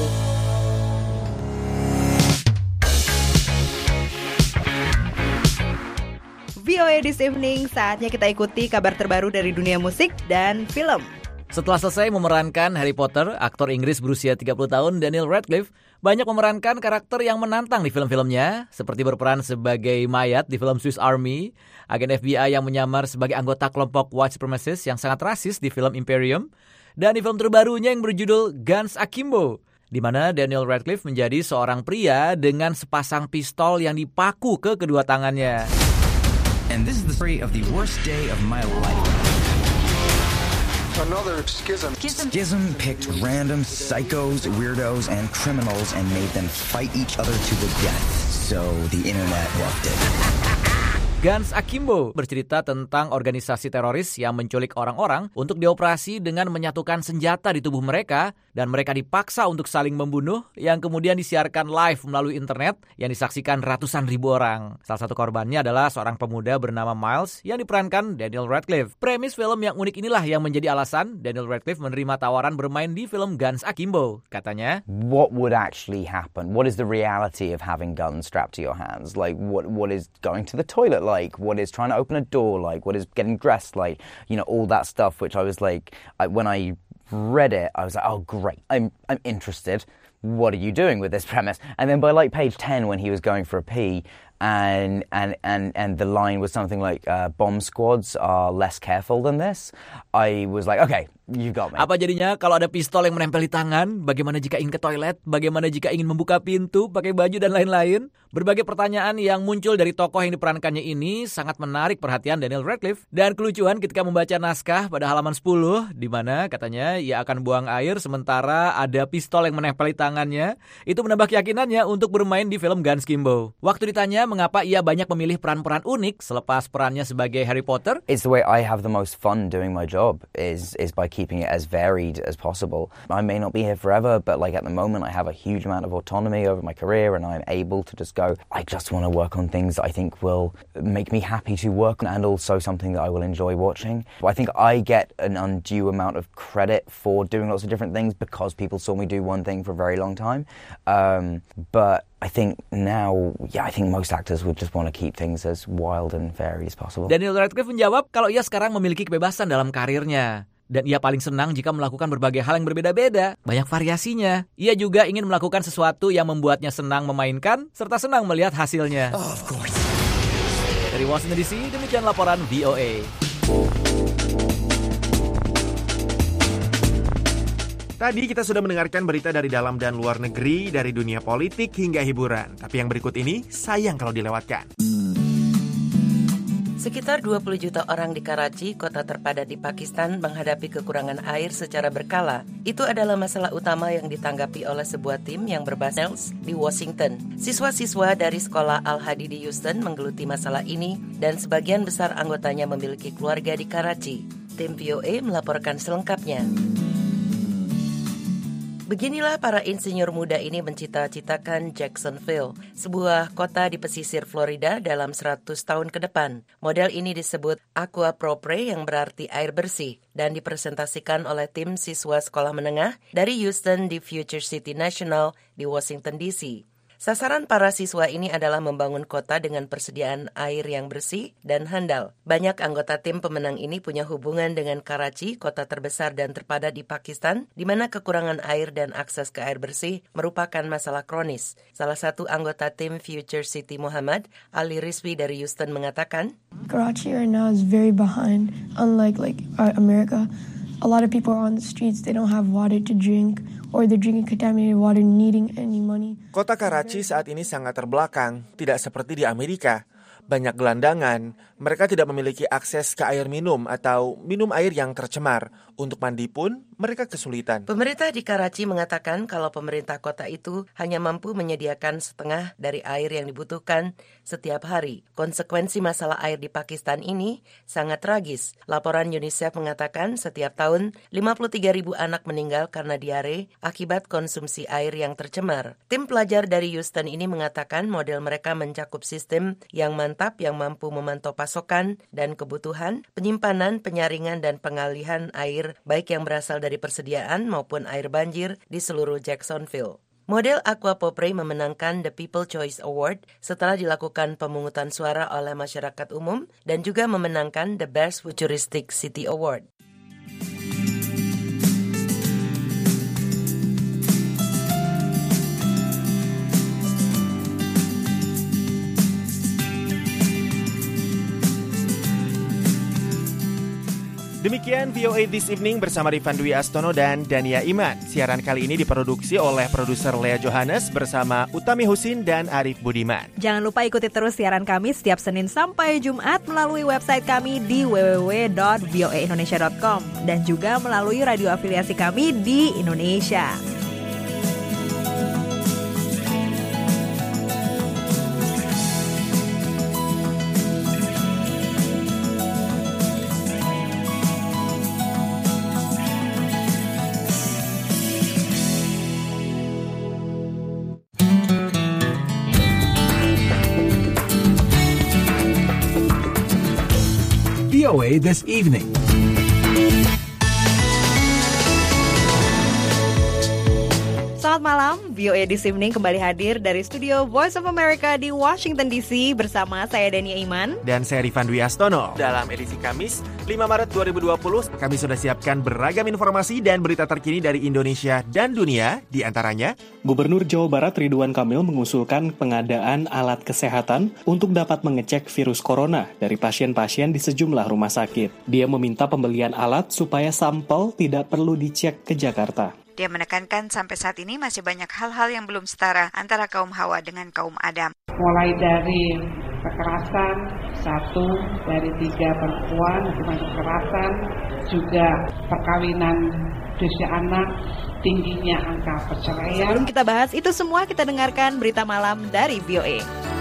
[SPEAKER 2] V O A This Evening, saatnya kita ikuti kabar terbaru dari dunia musik dan film.
[SPEAKER 18] Setelah selesai memerankan Harry Potter, aktor Inggris berusia tiga puluh tahun Daniel Radcliffe banyak memerankan karakter yang menantang di film-filmnya, seperti berperan sebagai mayat di film Swiss Army, agen F B I yang menyamar sebagai anggota kelompok white supremacist yang sangat rasis di film Imperium, dan di film terbarunya yang berjudul Guns Akimbo, di mana Daniel Radcliffe menjadi seorang pria dengan sepasang pistol yang dipaku ke kedua tangannya.
[SPEAKER 23] And this is the story of the worst day of my life.
[SPEAKER 10] Another schism.
[SPEAKER 23] Schism. Schism picked random psychos, weirdos, and criminals and made them fight each other to the death. So the internet loved it.
[SPEAKER 18] Guns Akimbo bercerita tentang organisasi teroris yang menculik orang-orang untuk dioperasi dengan menyatukan senjata di tubuh mereka dan mereka dipaksa untuk saling membunuh yang kemudian disiarkan live melalui internet yang disaksikan ratusan ribu orang. Salah satu korbannya adalah seorang pemuda bernama Miles yang diperankan Daniel Radcliffe. Premis film yang unik inilah yang menjadi alasan Daniel Radcliffe menerima tawaran bermain di film Guns Akimbo. Katanya,
[SPEAKER 7] what would actually happen? What is the reality of having guns strapped to your hands? Like what what is going to the toilet like? Like, what is trying to open a door like? What is getting dressed like? You know, all that stuff, which I was like, I, when I read it, I was like, oh, great. I'm I'm interested. What are you doing with this premise? And then by like page ten, when he was going for a pee, and and and and the line was something like, uh, bomb squads are less careful than this, I was like, okay, you got me.
[SPEAKER 18] Apa jadinya kalau ada pistol yang menempel di tangan? Bagaimana jika ingin ke toilet? Bagaimana jika ingin membuka pintu, pakai baju dan lain-lain? Berbagai pertanyaan yang muncul dari tokoh yang diperankannya ini sangat menarik perhatian Daniel Radcliffe. Dan kelucuan ketika membaca naskah pada halaman sepuluh, di mana katanya ia akan buang air sementara ada pistol yang menempel di tangannya. Itu menambah keyakinannya untuk bermain di film Guns Akimbo. Waktu ditanya mengapa ia banyak memilih peran-peran unik selepas perannya sebagai Harry Potter,
[SPEAKER 7] it's the way I have the most fun doing my job is is by keeping it as varied as possible. I may not be here forever, but like at the moment I have a huge amount of autonomy over my career and I'm able to just go, I just want to work on things that I think will make me happy to work on and also something that I will enjoy watching. I think I get an undue amount of credit for doing lots of different things because people saw me do one thing for a very long time. Um, but I think now, yeah, I think most actors would just want to keep things as wild and varied as possible.
[SPEAKER 18] Daniel Radcliffe menjawab kalau ia sekarang memiliki kebebasan dalam karirnya. Dan ia paling senang jika melakukan berbagai hal yang berbeda-beda, banyak variasinya. Ia juga ingin melakukan sesuatu yang membuatnya senang memainkan, serta senang melihat hasilnya. Oh, of course. Dari Washington D C, demikian laporan V O A.
[SPEAKER 3] Tadi kita sudah mendengarkan berita dari dalam dan luar negeri, dari dunia politik hingga hiburan. Tapi yang berikut ini sayang kalau dilewatkan.
[SPEAKER 8] Sekitar dua puluh juta orang di Karachi, kota terpadat di Pakistan, menghadapi kekurangan air secara berkala. Itu adalah masalah utama yang ditanggapi oleh sebuah tim yang berbasis di Washington. Siswa-siswa dari sekolah Al-Hadi di Houston menggeluti masalah ini dan sebagian besar anggotanya memiliki keluarga di Karachi. Tim V O A melaporkan selengkapnya. Beginilah para insinyur muda ini mencita-citakan Jacksonville, sebuah kota di pesisir Florida dalam seratus tahun ke depan. Model ini disebut Aqua Propre yang berarti air bersih dan dipresentasikan oleh tim siswa sekolah menengah dari Houston di Future City National di Washington D C. Sasaran para siswa ini adalah membangun kota dengan persediaan air yang bersih dan handal. Banyak anggota tim pemenang ini punya hubungan dengan Karachi, kota terbesar dan terpadat di Pakistan, di mana kekurangan air dan akses ke air bersih merupakan masalah kronis. Salah satu anggota tim Future City Muhammad, Ali Rizvi dari Houston mengatakan,
[SPEAKER 9] Karachi right now is very behind, unlike like uh, America. A lot of people are on the streets, they don't have water to drink. Or they're drinking contaminated water, needing any money.
[SPEAKER 3] Kota Karachi saat ini sangat terbelakang, tidak seperti di Amerika. Banyak gelandangan, mereka tidak memiliki akses ke air minum atau minum air yang tercemar. Untuk mandi pun, mereka kesulitan.
[SPEAKER 8] Pemerintah di Karachi mengatakan kalau pemerintah kota itu hanya mampu menyediakan setengah dari air yang dibutuhkan setiap hari. Konsekuensi masalah air di Pakistan ini sangat tragis. Laporan UNICEF mengatakan setiap tahun lima puluh tiga ribu anak meninggal karena diare akibat konsumsi air yang tercemar. Tim pelajar dari Houston ini mengatakan model mereka mencakup sistem yang mantap yang mampu memantau pasokan dan kebutuhan, penyimpanan, penyaringan, dan pengalihan air baik yang berasal dari persediaan maupun air banjir di seluruh Jacksonville. Model Aqua Propre memenangkan The People Choice Award setelah dilakukan pemungutan suara oleh masyarakat umum dan juga memenangkan The Best Futuristic City Award.
[SPEAKER 3] Demikian V O A This Evening bersama Rifan Dwi Astono dan Dania Iman. Siaran kali ini diproduksi oleh produser Lea Johannes bersama Utami Husin dan Arif Budiman.
[SPEAKER 2] Jangan lupa ikuti terus siaran kami setiap Senin sampai Jumat melalui website kami di w w w dot v o a indonesia dot com dan juga melalui radio afiliasi kami di Indonesia.
[SPEAKER 1] O A this evening.
[SPEAKER 2] Selamat malam, V O A This Evening kembali hadir dari studio Voice of America di Washington D C bersama saya Dania Iman
[SPEAKER 3] dan saya Rifan Dwi Astono. Dalam edisi Kamis, lima Maret dua ribu dua puluh, kami sudah siapkan beragam informasi dan berita terkini dari Indonesia dan dunia, di antaranya
[SPEAKER 4] Gubernur Jawa Barat Ridwan Kamil mengusulkan pengadaan alat kesehatan untuk dapat mengecek virus corona dari pasien-pasien di sejumlah rumah sakit. Dia meminta pembelian alat supaya sampel tidak perlu dicek ke Jakarta.
[SPEAKER 5] Dia menekankan sampai saat ini masih banyak hal-hal yang belum setara antara kaum Hawa dengan kaum Adam.
[SPEAKER 6] Mulai dari kekerasan, satu dari tiga perempuan, hukuman kekerasan, juga perkawinan usia anak, tingginya angka perceraian.
[SPEAKER 2] Sebelum kita bahas itu semua, kita dengarkan berita malam dari V O A.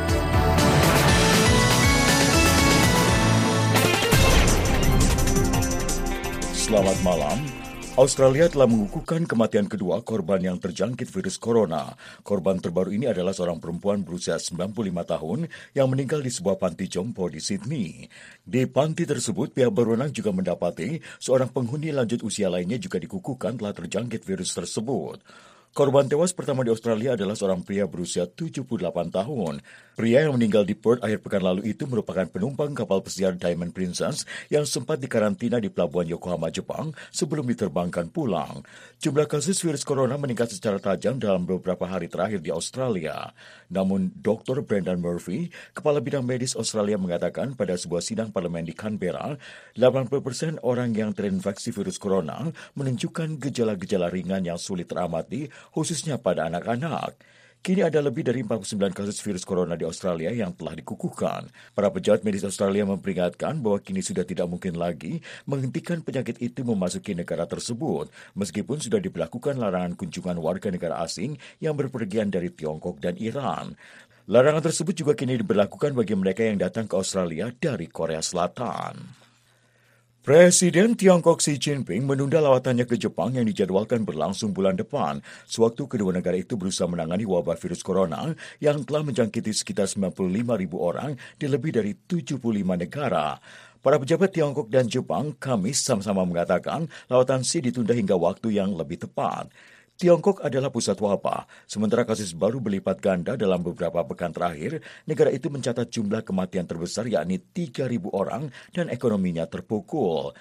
[SPEAKER 24] Selamat malam. Australia telah mengukuhkan kematian kedua korban yang terjangkit virus corona. Korban terbaru ini adalah seorang perempuan berusia sembilan puluh lima tahun yang meninggal di sebuah panti jompo di Sydney. Di panti tersebut, pihak berwenang juga mendapati seorang penghuni lanjut usia lainnya juga dikukuhkan telah terjangkit virus tersebut. Korban tewas pertama di Australia adalah seorang pria berusia tujuh puluh delapan tahun. Pria yang meninggal di Perth akhir pekan lalu itu merupakan penumpang kapal pesiar Diamond Princess yang sempat dikarantina di pelabuhan Yokohama, Jepang sebelum diterbangkan pulang. Jumlah kasus virus corona meningkat secara tajam dalam beberapa hari terakhir di Australia. Namun, Doktor Brendan Murphy, Kepala Bidang Medis Australia mengatakan pada sebuah sidang parlemen di Canberra, delapan puluh persen orang yang terinfeksi virus corona menunjukkan gejala-gejala ringan yang sulit teramati, khususnya pada anak-anak. Kini ada lebih dari empat puluh sembilan kasus virus corona di Australia yang telah dikukuhkan. Para pejabat medis Australia memperingatkan bahwa kini sudah tidak mungkin lagi menghentikan penyakit itu memasuki negara tersebut, meskipun sudah diberlakukan larangan kunjungan warga negara asing yang berpergian dari Tiongkok dan Iran. Larangan tersebut juga kini diberlakukan bagi mereka yang datang ke Australia dari Korea Selatan. Presiden Tiongkok Xi Jinping menunda lawatannya ke Jepang yang dijadwalkan berlangsung bulan depan, sewaktu kedua negara itu berusaha menangani wabah virus corona yang telah menjangkiti sekitar sembilan puluh lima ribu orang di lebih dari tujuh puluh lima negara. Para pejabat Tiongkok dan Jepang Kamis sama-sama mengatakan lawatan Xi ditunda hingga waktu yang lebih tepat. Tiongkok adalah pusat wabah, sementara kasus baru berlipat ganda dalam beberapa pekan terakhir. Negara itu mencatat jumlah kematian terbesar yakni tiga ribu orang dan ekonominya terpukul.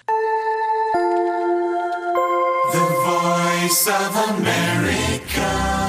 [SPEAKER 24] The Voice of America.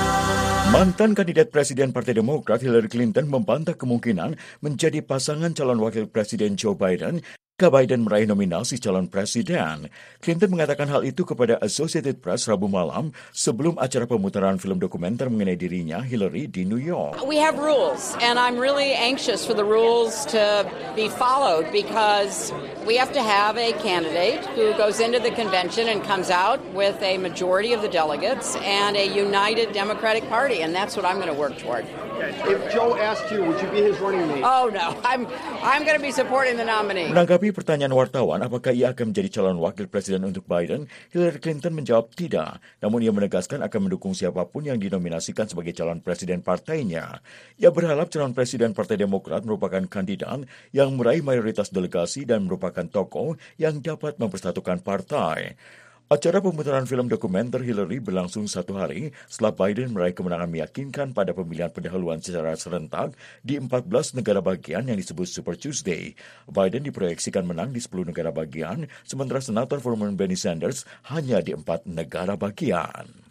[SPEAKER 24] Mantan kandidat Presiden Partai Demokrat Hillary Clinton membantah kemungkinan menjadi pasangan calon wakil Presiden Joe Biden jika Biden meraih nominasi calon presiden. Clinton mengatakan hal itu kepada Associated Press Rabu malam sebelum acara pemutaran film dokumenter mengenai dirinya, Hillary, di New York.
[SPEAKER 25] We have rules, and I'm really anxious for the rules to be followed because we have to have a candidate who goes into the convention and comes out with a majority of the delegates and a united Democratic Party, and that's what I'm going to work toward.
[SPEAKER 10] If Joe asked you, would you be his running mate?
[SPEAKER 25] Oh no, I'm I'm going to be supporting the nominee.
[SPEAKER 24] Menanggapi pertanyaan wartawan apakah ia akan menjadi calon wakil presiden untuk Biden, Hillary Clinton menjawab tidak. Namun ia menegaskan akan mendukung siapapun yang dinominasikan sebagai calon presiden partainya. Ia berharap calon presiden Partai Demokrat merupakan kandidat yang meraih mayoritas delegasi dan merupakan tokoh yang dapat mempersatukan partai. Acara pemutaran film dokumenter Hillary berlangsung satu hari setelah Biden meraih kemenangan meyakinkan pada pemilihan pendahuluan secara serentak di empat belas negara bagian yang disebut Super Tuesday. Biden diproyeksikan menang di sepuluh negara bagian, sementara Senator Vermont Bernie Sanders hanya di empat negara bagian.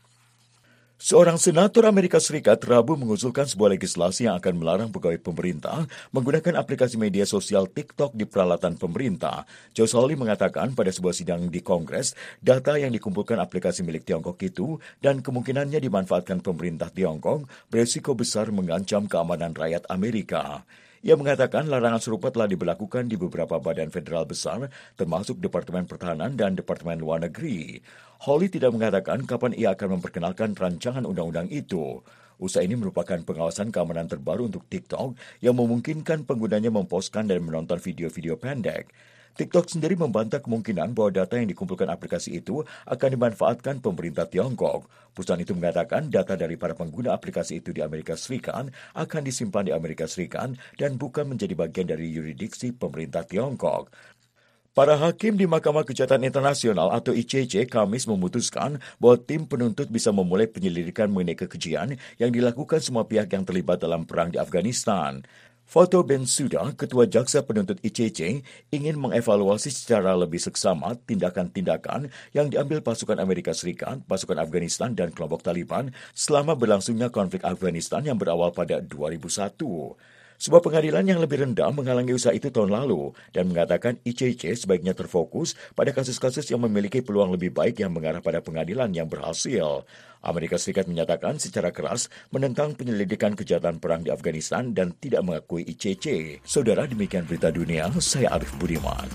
[SPEAKER 24] Seorang senator Amerika Serikat Rabu mengusulkan sebuah legislasi yang akan melarang pegawai pemerintah menggunakan aplikasi media sosial TikTok di peralatan pemerintah. Joe Hawley mengatakan pada sebuah sidang di Kongres, data yang dikumpulkan aplikasi milik Tiongkok itu dan kemungkinannya dimanfaatkan pemerintah Tiongkok berisiko besar mengancam keamanan rakyat Amerika. Ia mengatakan larangan serupa telah diberlakukan di beberapa badan federal besar, termasuk Departemen Pertahanan dan Departemen Luar Negeri. Hawley tidak mengatakan kapan ia akan memperkenalkan rancangan undang-undang itu. Usaha ini merupakan pengawasan keamanan terbaru untuk TikTok yang memungkinkan penggunanya memposkan dan menonton video-video pendek. TikTok sendiri membantah kemungkinan bahwa data yang dikumpulkan aplikasi itu akan dimanfaatkan pemerintah Tiongkok. Perusahaan itu mengatakan data dari para pengguna aplikasi itu di Amerika Serikat akan disimpan di Amerika Serikat dan bukan menjadi bagian dari yurisdiksi pemerintah Tiongkok. Para hakim di Mahkamah Kejahatan Internasional atau I C C Kamis memutuskan bahwa tim penuntut bisa memulai penyelidikan mengenai kekejian yang dilakukan semua pihak yang terlibat dalam perang di Afghanistan. Fatou Bensouda, Ketua Jaksa Penuntut I C C, ingin mengevaluasi secara lebih seksama tindakan-tindakan yang diambil pasukan Amerika Serikat, pasukan Afghanistan, dan kelompok Taliban selama berlangsungnya konflik Afghanistan yang berawal pada dua ribu satu. Sebuah pengadilan yang lebih rendah menghalangi usaha itu tahun lalu dan mengatakan I C C sebaiknya terfokus pada kasus-kasus yang memiliki peluang lebih baik yang mengarah pada pengadilan yang berhasil. Amerika Serikat menyatakan secara keras menentang penyelidikan kejahatan perang di Afghanistan dan tidak mengakui I C C. Saudara, demikian berita dunia, saya Arif Budiman.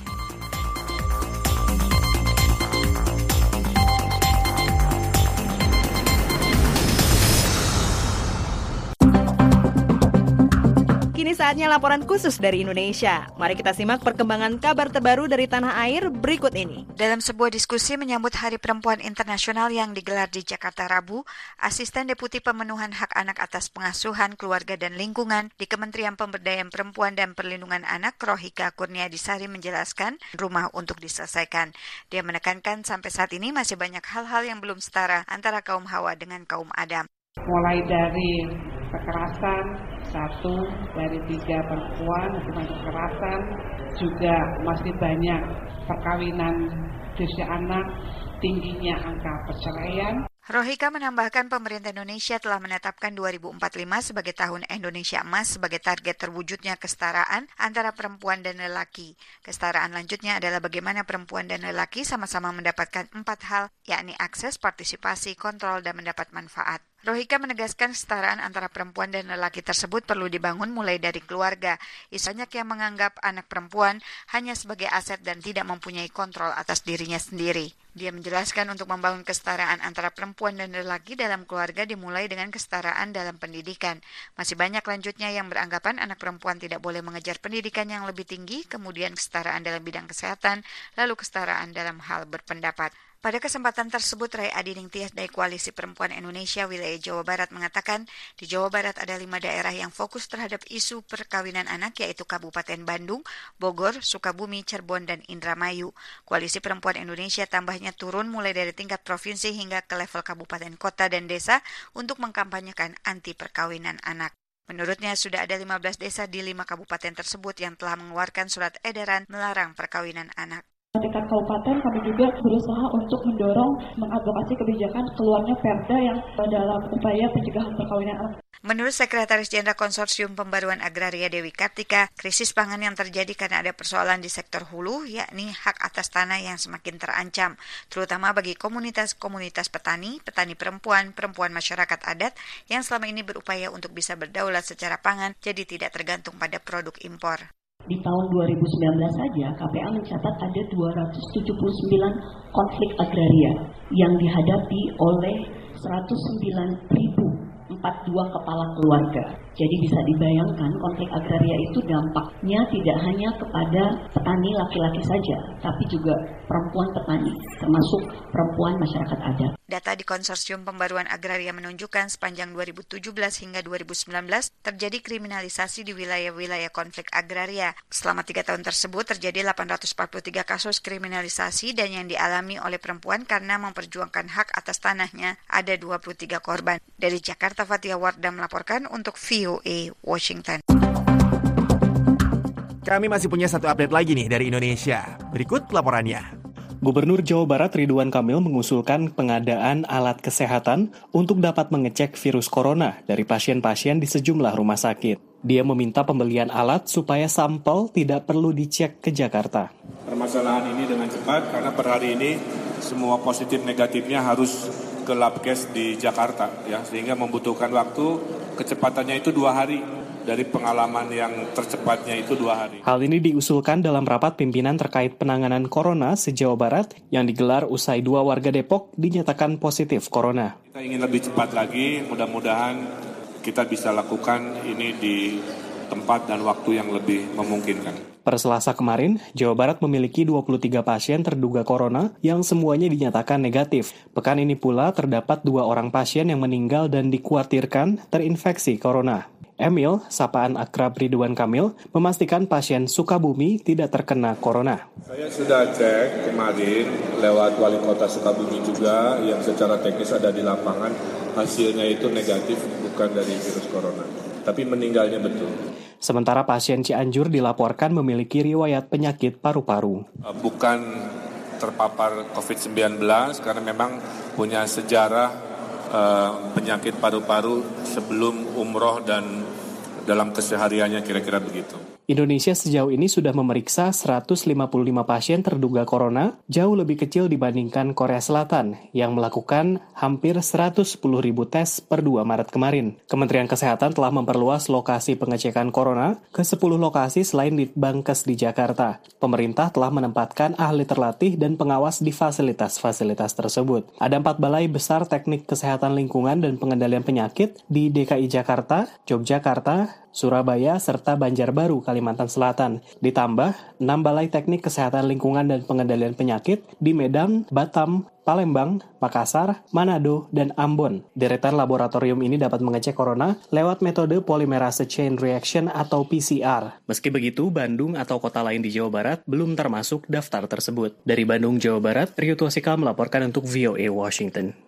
[SPEAKER 2] Kini saatnya laporan khusus dari Indonesia. Mari kita simak perkembangan kabar terbaru dari tanah air berikut ini.
[SPEAKER 5] Dalam sebuah diskusi menyambut Hari Perempuan Internasional yang digelar di Jakarta Rabu, Asisten Deputi Pemenuhan Hak Anak atas Pengasuhan, Keluarga dan Lingkungan di Kementerian Pemberdayaan Perempuan dan Perlindungan Anak, Rohika Kurniadisari menjelaskan rumah untuk diselesaikan. Dia menekankan sampai saat ini masih banyak hal-hal yang belum setara antara kaum Hawa dengan kaum Adam.
[SPEAKER 6] Mulai dari kekerasan, satu dari tiga perempuan hukuman kekerasan, juga masih banyak perkawinan usia anak, tingginya angka perceraian.
[SPEAKER 5] Rohika menambahkan pemerintah Indonesia telah menetapkan dua ribu empat puluh lima sebagai tahun Indonesia Emas sebagai target terwujudnya kesetaraan antara perempuan dan lelaki. Kesetaraan lanjutnya adalah bagaimana perempuan dan lelaki sama-sama mendapatkan empat hal, yakni akses, partisipasi, kontrol, dan mendapat manfaat. Rohika menegaskan kesetaraan antara perempuan dan lelaki tersebut perlu dibangun mulai dari keluarga. Banyak yang menganggap anak perempuan hanya sebagai aset dan tidak mempunyai kontrol atas dirinya sendiri. Dia menjelaskan untuk membangun kesetaraan antara perempuan dan lelaki dalam keluarga dimulai dengan kesetaraan dalam pendidikan. Masih banyak lanjutnya yang beranggapan anak perempuan tidak boleh mengejar pendidikan yang lebih tinggi, kemudian kesetaraan dalam bidang kesehatan, lalu kesetaraan dalam hal berpendapat. Pada kesempatan tersebut, Rai Adining Tias dari Koalisi Perempuan Indonesia Wilayah Jawa Barat mengatakan, di Jawa Barat ada lima daerah yang fokus terhadap isu perkawinan anak, yaitu Kabupaten Bandung, Bogor, Sukabumi, Cirebon, dan Indramayu. Koalisi Perempuan Indonesia tambahnya turun mulai dari tingkat provinsi hingga ke level kabupaten, kota, dan desa untuk mengkampanyekan anti perkawinan anak. Menurutnya, sudah ada lima belas desa di lima kabupaten tersebut yang telah mengeluarkan surat edaran melarang perkawinan anak.
[SPEAKER 1] Tingkat kabupaten kami juga berusaha untuk mendorong mengadvokasi kebijakan keluarnya perda yang dalam upaya pencegahan perkawinan anak.
[SPEAKER 5] Menurut Sekretaris Jenderal Konsorsium Pembaruan Agraria Dewi Kartika, krisis pangan yang terjadi karena ada persoalan di sektor hulu, yakni hak atas tanah yang semakin terancam, terutama bagi komunitas-komunitas petani, petani perempuan, perempuan masyarakat adat yang selama ini berupaya untuk bisa berdaulat secara pangan, jadi tidak tergantung pada produk impor.
[SPEAKER 11] Di tahun dua ribu sembilan belas saja, K P A mencatat ada dua ratus tujuh puluh sembilan konflik agraria yang dihadapi oleh seratus sembilan ribu empat puluh dua kepala keluarga. Jadi bisa dibayangkan konflik agraria itu dampaknya tidak hanya kepada petani laki-laki saja, tapi juga perempuan petani, termasuk perempuan masyarakat adat.
[SPEAKER 5] Data di Konsorsium Pembaruan Agraria menunjukkan sepanjang dua ribu tujuh belas hingga dua ribu sembilan belas terjadi kriminalisasi di wilayah-wilayah konflik agraria. Selama tiga tahun tersebut terjadi delapan ratus empat puluh tiga kasus kriminalisasi dan yang dialami oleh perempuan karena memperjuangkan hak atas tanahnya ada dua puluh tiga korban. Dari Jakarta, Fatia Wardah melaporkan untuk V O A Washington.
[SPEAKER 3] Kami masih punya satu update lagi nih dari Indonesia. Berikut laporannya.
[SPEAKER 4] Gubernur Jawa Barat Ridwan Kamil mengusulkan pengadaan alat kesehatan untuk dapat mengecek virus corona dari pasien-pasien di sejumlah rumah sakit. Dia meminta pembelian alat supaya sampel tidak perlu dicek ke Jakarta.
[SPEAKER 13] Permasalahan ini dengan cepat karena per hari ini semua positif negatifnya harus ke labkes di Jakarta, ya, sehingga membutuhkan waktu, kecepatannya itu dua hari. Dari pengalaman yang tercepatnya itu dua hari.
[SPEAKER 4] Hal ini diusulkan dalam rapat pimpinan terkait penanganan corona se-Jawa Barat yang digelar usai dua warga Depok dinyatakan positif corona.
[SPEAKER 13] Kita ingin lebih cepat lagi, mudah-mudahan kita bisa lakukan ini di tempat dan waktu yang lebih memungkinkan.
[SPEAKER 4] Per Selasa kemarin, Jawa Barat memiliki dua puluh tiga pasien terduga corona yang semuanya dinyatakan negatif. Pekan ini pula terdapat dua orang pasien yang meninggal dan dikhawatirkan terinfeksi corona. Emil, sapaan akrab Ridwan Kamil, memastikan pasien Sukabumi tidak terkena corona.
[SPEAKER 13] Saya sudah cek kemarin lewat wali kota Sukabumi juga yang secara teknis ada di lapangan, hasilnya itu negatif, bukan dari virus corona, tapi meninggalnya betul.
[SPEAKER 4] Sementara pasien Cianjur dilaporkan memiliki riwayat penyakit paru-paru.
[SPEAKER 13] Bukan terpapar covid sembilan belas karena memang punya sejarah uh, penyakit paru-paru sebelum umroh dan dalam kesehariannya, kira-kira begitu.
[SPEAKER 4] Indonesia sejauh ini sudah memeriksa seratus lima puluh lima pasien terduga corona, jauh lebih kecil dibandingkan Korea Selatan yang melakukan hampir seratus sepuluh ribu tes per dua Maret kemarin. Kementerian Kesehatan telah memperluas lokasi pengecekan corona ke sepuluh lokasi selain Litbangkes di Jakarta. Pemerintah telah menempatkan ahli terlatih dan pengawas di fasilitas-fasilitas tersebut. Ada empat balai besar teknik kesehatan lingkungan dan pengendalian penyakit di D K I Jakarta, Yogyakarta, Surabaya, serta Banjarbaru, Kalimantan Selatan. Ditambah enam balai teknik kesehatan lingkungan dan pengendalian penyakit di Medan, Batam, Palembang, Makassar, Manado, dan Ambon. Deretan laboratorium ini dapat mengecek corona lewat metode polymerase chain reaction atau P C R. Meski begitu, Bandung atau kota lain di Jawa Barat belum termasuk daftar tersebut. Dari Bandung, Jawa Barat, Rio Tuasika melaporkan untuk V O A Washington.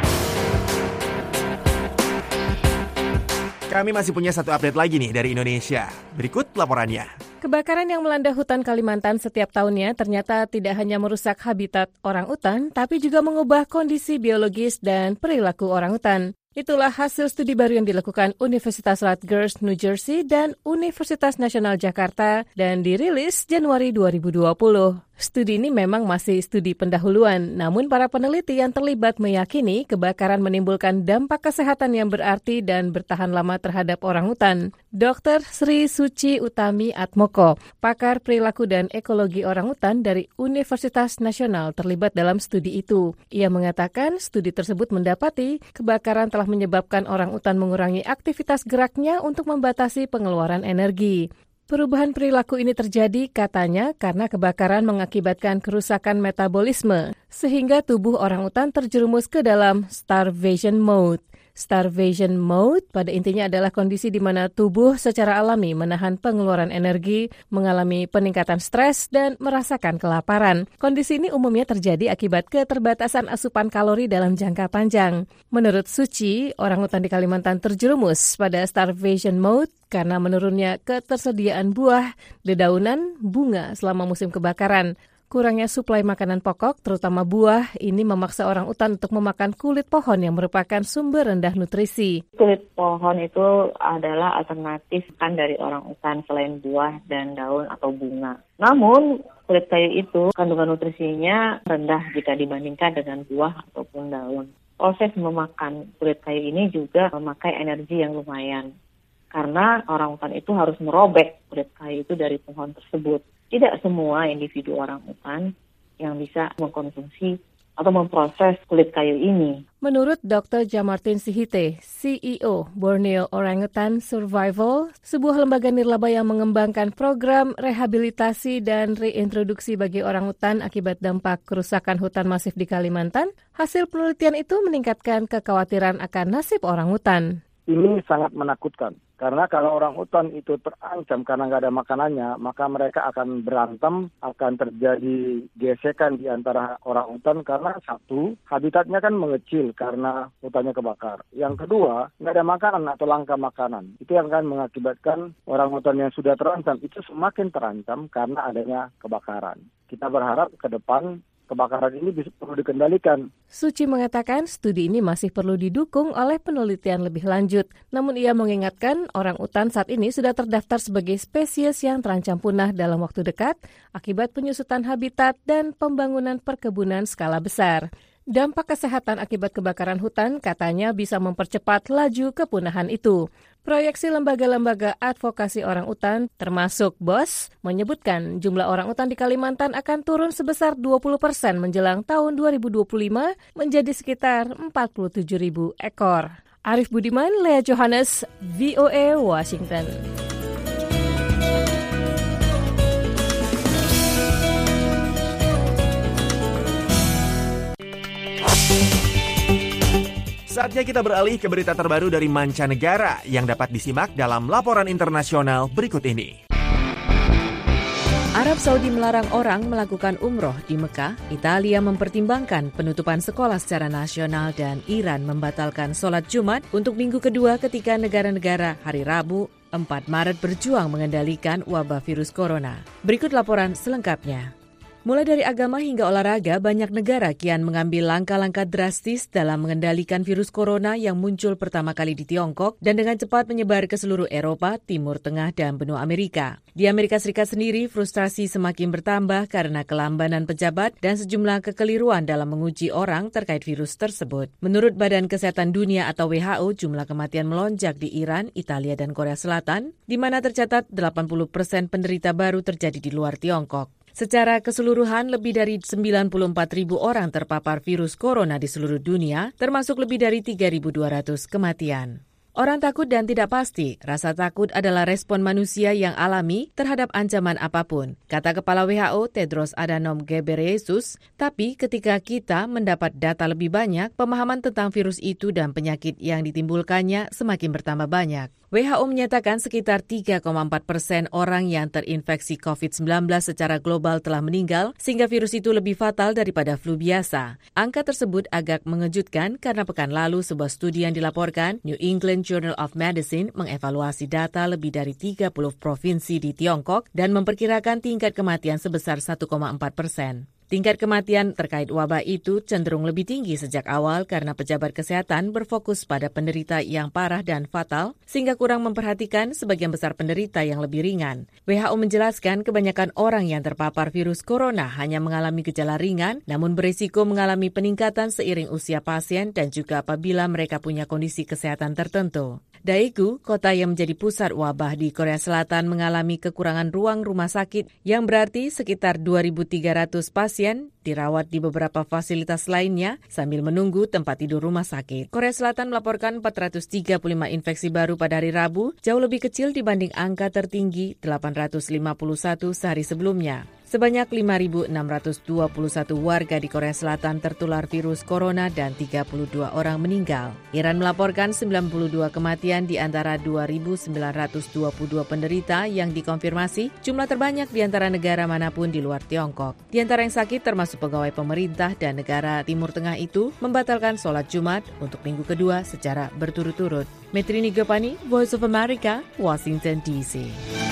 [SPEAKER 3] Kami masih punya satu update lagi nih dari Indonesia. Berikut laporannya.
[SPEAKER 12] Kebakaran yang melanda hutan Kalimantan setiap tahunnya ternyata tidak hanya merusak habitat orangutan, tapi juga mengubah kondisi biologis dan perilaku orangutan. Itulah hasil studi baru yang dilakukan Universitas Rutgers, New Jersey, dan Universitas Nasional Jakarta dan dirilis Januari dua ribu dua puluh. Studi ini memang masih studi pendahuluan, namun para peneliti yang terlibat meyakini kebakaran menimbulkan dampak kesehatan yang berarti dan bertahan lama terhadap orangutan. Doktor Sri Suci Utami Atmoko, pakar perilaku dan ekologi orangutan dari Universitas Nasional terlibat dalam studi itu. Ia mengatakan studi tersebut mendapati kebakaran telah menyebabkan orangutan mengurangi aktivitas geraknya untuk membatasi pengeluaran energi. Perubahan perilaku ini terjadi, katanya, karena kebakaran mengakibatkan kerusakan metabolisme, sehingga tubuh orangutan terjerumus ke dalam starvation mode. Starvation mode pada intinya adalah kondisi di mana tubuh secara alami menahan pengeluaran energi, mengalami peningkatan stres, dan merasakan kelaparan. Kondisi ini umumnya terjadi akibat keterbatasan asupan kalori dalam jangka panjang. Menurut Suci, orangutan di Kalimantan terjerumus pada starvation mode karena menurunnya ketersediaan buah, dedaunan, bunga selama musim kebakaran. Kurangnya suplai makanan pokok, terutama buah, ini memaksa orangutan untuk memakan kulit pohon yang merupakan sumber rendah nutrisi.
[SPEAKER 14] Kulit pohon itu adalah alternatif kan dari orangutan selain buah dan daun atau bunga. Namun, kulit kayu itu kandungan nutrisinya rendah jika dibandingkan dengan buah ataupun daun. Proses memakan kulit kayu ini juga memakai energi yang lumayan. Karena orangutan itu harus merobek kulit kayu itu dari pohon tersebut. Tidak semua individu orangutan yang bisa mengkonsumsi atau memproses kulit kayu ini.
[SPEAKER 12] Menurut dokter Jamartin Sihite, C E O Borneo Orangutan Survival, sebuah lembaga nirlaba yang mengembangkan program rehabilitasi dan reintroduksi bagi orangutan akibat dampak kerusakan hutan masif di Kalimantan, hasil penelitian itu meningkatkan kekhawatiran akan nasib orangutan.
[SPEAKER 15] Ini sangat menakutkan, karena kalau orangutan itu terancam karena nggak ada makanannya, maka mereka akan berantem, akan terjadi gesekan di antara orangutan karena satu, habitatnya kan mengecil karena hutannya kebakar. Yang kedua, nggak ada makanan atau langka makanan. Itu yang akan mengakibatkan orangutan yang sudah terancam itu semakin terancam karena adanya kebakaran. Kita berharap ke depan kebakaran ini bisa perlu dikendalikan.
[SPEAKER 12] Suci mengatakan studi ini masih perlu didukung oleh penelitian lebih lanjut. Namun ia mengingatkan orangutan saat ini sudah terdaftar sebagai spesies yang terancam punah dalam waktu dekat akibat penyusutan habitat dan pembangunan perkebunan skala besar. Dampak kesehatan akibat kebakaran hutan katanya bisa mempercepat laju kepunahan itu. Proyeksi lembaga-lembaga advokasi orangutan termasuk B O S menyebutkan jumlah orangutan di Kalimantan akan turun sebesar dua puluh persen menjelang tahun dua ribu dua puluh lima menjadi sekitar empat puluh tujuh ribu ekor. Arif Budiman, Lea Johannes, V O A Washington.
[SPEAKER 3] Saatnya kita beralih ke berita terbaru dari mancanegara yang dapat disimak dalam laporan internasional berikut ini.
[SPEAKER 12] Arab Saudi melarang orang melakukan umroh di Mekah, Italia mempertimbangkan penutupan sekolah secara nasional, dan Iran membatalkan sholat Jumat untuk minggu kedua ketika negara-negara hari Rabu empat Maret berjuang mengendalikan wabah virus corona. Berikut laporan selengkapnya. Mulai dari agama hingga olahraga, banyak negara kian mengambil langkah-langkah drastis dalam mengendalikan virus corona yang muncul pertama kali di Tiongkok dan dengan cepat menyebar ke seluruh Eropa, Timur Tengah, dan benua Amerika. Di Amerika Serikat sendiri, frustrasi semakin bertambah karena kelambanan pejabat dan sejumlah kekeliruan dalam menguji orang terkait virus tersebut. Menurut Badan Kesehatan Dunia atau W H O, jumlah kematian melonjak di Iran, Italia, dan Korea Selatan, di mana tercatat delapan puluh persen penderita baru terjadi di luar Tiongkok. Secara keseluruhan, lebih dari sembilan puluh empat ribu orang terpapar virus corona di seluruh dunia, termasuk lebih dari tiga ribu dua ratus kematian. Orang takut dan tidak pasti. Rasa takut adalah respon manusia yang alami terhadap ancaman apapun, kata Kepala W H O Tedros Adhanom Ghebreyesus. Tapi ketika kita mendapat data lebih banyak, pemahaman tentang virus itu dan penyakit yang ditimbulkannya semakin bertambah banyak. W H O menyatakan sekitar tiga koma empat persen orang yang terinfeksi covid sembilan belas secara global telah meninggal, sehingga virus itu lebih fatal daripada flu biasa. Angka tersebut agak mengejutkan karena pekan lalu sebuah studi yang dilaporkan New England Journal of Medicine mengevaluasi data lebih dari tiga puluh provinsi di Tiongkok dan memperkirakan tingkat kematian sebesar satu koma empat persen. Tingkat kematian terkait wabah itu cenderung lebih tinggi sejak awal karena pejabat kesehatan berfokus pada penderita yang parah dan fatal, sehingga kurang memperhatikan sebagian besar penderita yang lebih ringan. W H O menjelaskan kebanyakan orang yang terpapar virus corona hanya mengalami gejala ringan, namun berisiko mengalami peningkatan seiring usia pasien dan juga apabila mereka punya kondisi kesehatan tertentu. Daegu, kota yang menjadi pusat wabah di Korea Selatan, mengalami kekurangan ruang rumah sakit yang berarti sekitar dua ribu tiga ratus pasien dirawat di beberapa fasilitas lainnya sambil menunggu tempat tidur rumah sakit. Korea Selatan melaporkan empat ratus tiga puluh lima infeksi baru pada hari Rabu, jauh lebih kecil dibanding angka tertinggi delapan ratus lima puluh satu sehari sebelumnya. Sebanyak lima ribu enam ratus dua puluh satu warga di Korea Selatan tertular virus corona dan tiga puluh dua orang meninggal. Iran melaporkan sembilan puluh dua kematian di antara dua ribu sembilan ratus dua puluh dua penderita yang dikonfirmasi, jumlah terbanyak di antara negara manapun di luar Tiongkok. Di antara yang sakit termasuk pegawai pemerintah dan negara Timur Tengah itu membatalkan sholat Jumat untuk minggu kedua secara berturut-turut. Metrini Gopani, Voice of America, Washington D C.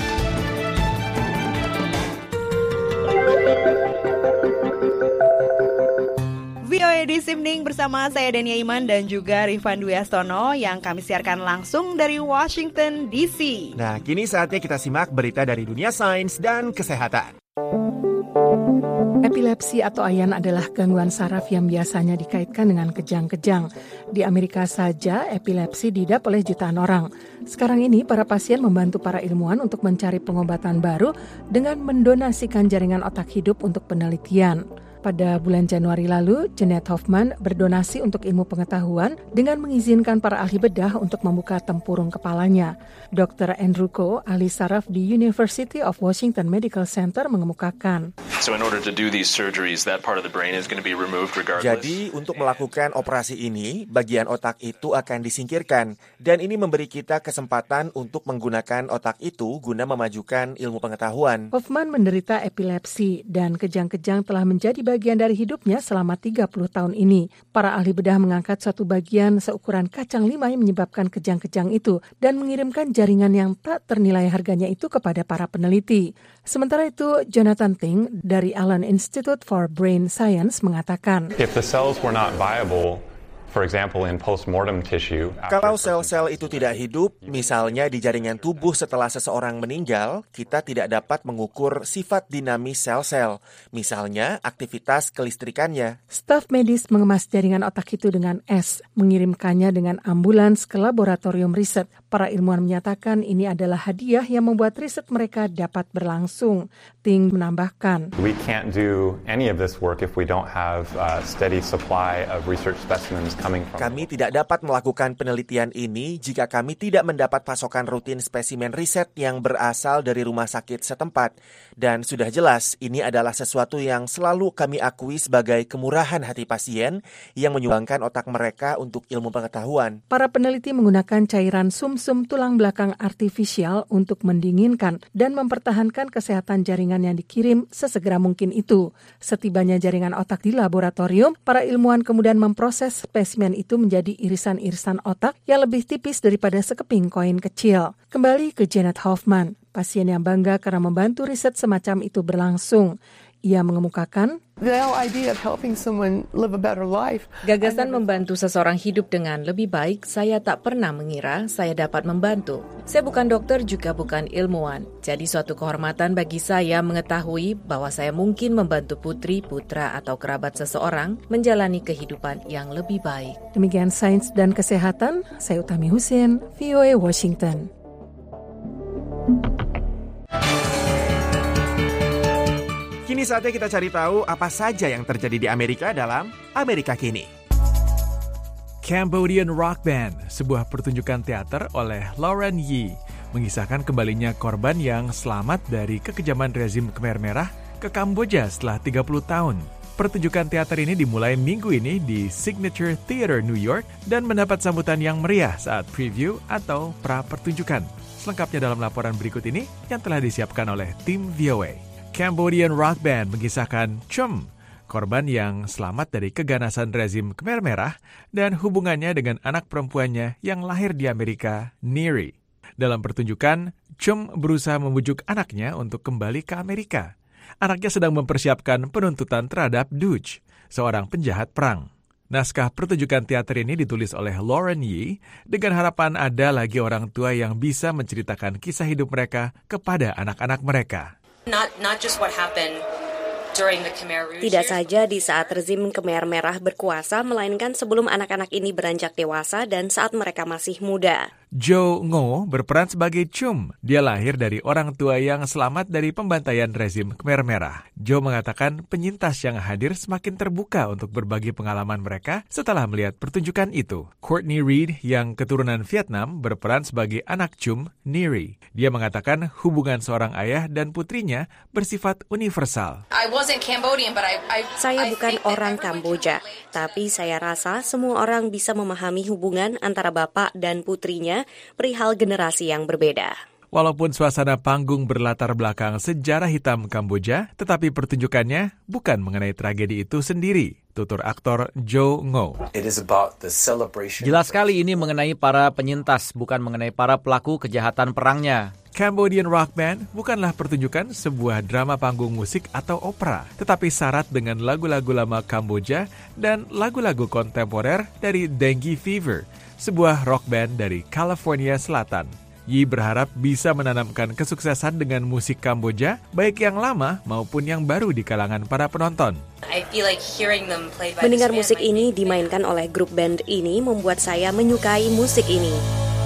[SPEAKER 2] V O A This Evening bersama saya Dania Iman dan juga Rifan Dwi Astono yang kami siarkan langsung dari Washington D C.
[SPEAKER 3] Nah, kini saatnya kita simak berita dari dunia sains dan kesehatan.
[SPEAKER 16] Epilepsi atau ayan adalah gangguan saraf yang biasanya dikaitkan dengan kejang-kejang. Di Amerika saja, epilepsi diidap oleh jutaan orang. Sekarang ini, para pasien membantu para ilmuwan untuk mencari pengobatan baru dengan mendonasikan jaringan otak hidup untuk penelitian. Pada bulan Januari lalu, Jeanette Hoffman berdonasi untuk ilmu pengetahuan dengan mengizinkan para ahli bedah untuk membuka tempurung kepalanya. dokter Andrew Ko, ahli saraf di University of Washington Medical Center, mengemukakan.
[SPEAKER 17] So in order to do these surgeries, that part of the brain is going to be removed regardless.
[SPEAKER 3] Jadi, untuk melakukan operasi ini, bagian otak itu akan disingkirkan. Dan ini memberi kita kesempatan untuk menggunakan otak itu guna memajukan ilmu pengetahuan.
[SPEAKER 16] Hoffman menderita epilepsi dan kejang-kejang telah menjadi bagian dari hidupnya selama tiga puluh tahun ini. Para ahli bedah mengangkat satu bagian seukuran kacang lima yang menyebabkan kejang-kejang itu dan mengirimkan jaringan yang tak ternilai harganya itu kepada para peneliti. Sementara itu, Jonathan Ting dari Allen Institute for Brain Science mengatakan,
[SPEAKER 19] If the cells were not viable, for example, in post-mortem tissue.
[SPEAKER 3] Kalau sel-sel itu tidak hidup, misalnya di jaringan tubuh setelah seseorang meninggal, kita tidak dapat mengukur sifat dinamis sel-sel, misalnya aktivitas kelistrikannya.
[SPEAKER 16] Staf medis mengemas jaringan otak itu dengan es, mengirimkannya dengan ambulans ke laboratorium riset. Para ilmuwan menyatakan ini adalah hadiah yang membuat riset mereka dapat berlangsung. Ting menambahkan,
[SPEAKER 19] We can't do any of this work if we don't have a steady supply of research specimens. coming from.
[SPEAKER 3] Kami tidak dapat melakukan penelitian ini jika kami tidak mendapat pasokan rutin spesimen riset yang berasal dari rumah sakit setempat. Dan sudah jelas, ini adalah sesuatu yang selalu kami akui sebagai kemurahan hati pasien yang menyumbangkan otak mereka untuk ilmu pengetahuan.
[SPEAKER 16] Para peneliti menggunakan cairan sumsum tulang belakang artifisial untuk mendinginkan dan mempertahankan kesehatan jaringan yang dikirim sesegera mungkin itu. Setibanya jaringan otak di laboratorium, para ilmuwan kemudian memproses spesimen itu menjadi irisan-irisan otak yang lebih tipis daripada sekeping koin kecil. Kembali ke Janet Hoffman, pasien yang bangga karena membantu riset semacam itu berlangsung. Ia mengemukakan,
[SPEAKER 7] gagasan membantu seseorang hidup dengan lebih baik, saya tak pernah mengira saya dapat membantu. Saya bukan dokter, juga bukan ilmuwan. Jadi suatu kehormatan bagi saya mengetahui bahwa saya mungkin membantu putri, putra, atau kerabat seseorang menjalani kehidupan yang lebih baik.
[SPEAKER 16] Demikian Sains dan Kesehatan, saya Utami Husin, V O A Washington.
[SPEAKER 3] Kini saatnya kita cari tahu apa saja yang terjadi di Amerika dalam Amerika Kini.
[SPEAKER 20] Cambodian Rock Band, sebuah pertunjukan teater oleh Lauren Yi, mengisahkan kembalinya korban yang selamat dari kekejaman rezim Khmer Merah ke Kamboja setelah tiga puluh tahun. Pertunjukan teater ini dimulai minggu ini di Signature Theater New York dan mendapat sambutan yang meriah saat preview atau pra-pertunjukan. Selengkapnya dalam laporan berikut ini yang telah disiapkan oleh tim V O A. Cambodian Rock Band mengisahkan Chum, korban yang selamat dari keganasan rezim Khmer Merah dan hubungannya dengan anak perempuannya yang lahir di Amerika, Neri. Dalam pertunjukan, Chum berusaha membujuk anaknya untuk kembali ke Amerika. Anaknya sedang mempersiapkan penuntutan terhadap Duch, seorang penjahat perang. Naskah pertunjukan teater ini ditulis oleh Lauren Yi dengan harapan ada lagi orang tua yang bisa menceritakan kisah hidup mereka kepada anak-anak mereka.
[SPEAKER 21] Not, not just what happened during the Khmer Rouge
[SPEAKER 22] Tidak saja di saat rezim Khmer Merah berkuasa, melainkan sebelum anak-anak ini beranjak dewasa dan saat mereka masih muda.
[SPEAKER 20] Jo Ngo berperan sebagai Chum. Dia lahir dari orang tua yang selamat dari pembantaian rezim Khmer Merah. Jo mengatakan penyintas yang hadir semakin terbuka untuk berbagi pengalaman mereka setelah melihat pertunjukan itu. Courtney Reed yang keturunan Vietnam berperan sebagai anak Chum, Neri. Dia mengatakan hubungan seorang ayah dan putrinya bersifat universal.
[SPEAKER 21] I wasn't Cambodian, but I, I,
[SPEAKER 22] saya
[SPEAKER 21] I
[SPEAKER 22] bukan orang Kamboja, tapi saya rasa semua orang bisa memahami hubungan antara bapak dan putrinya perihal generasi yang berbeda.
[SPEAKER 20] Walaupun suasana panggung berlatar belakang sejarah hitam Kamboja, tetapi pertunjukannya bukan mengenai tragedi itu sendiri, tutur aktor Jo Ngo.
[SPEAKER 18] Jelas sekali ini mengenai para penyintas, bukan mengenai para pelaku kejahatan perangnya.
[SPEAKER 20] Cambodian Rock Band bukanlah pertunjukan sebuah drama panggung musik atau opera, tetapi syarat dengan lagu-lagu lama Kamboja dan lagu-lagu kontemporer dari Dengue Fever, sebuah rock band dari California Selatan. Yi berharap bisa menanamkan kesuksesan dengan musik Kamboja, baik yang lama maupun yang baru di kalangan para penonton.
[SPEAKER 22] Mendengar musik ini dimainkan oleh grup band ini membuat saya menyukai musik ini.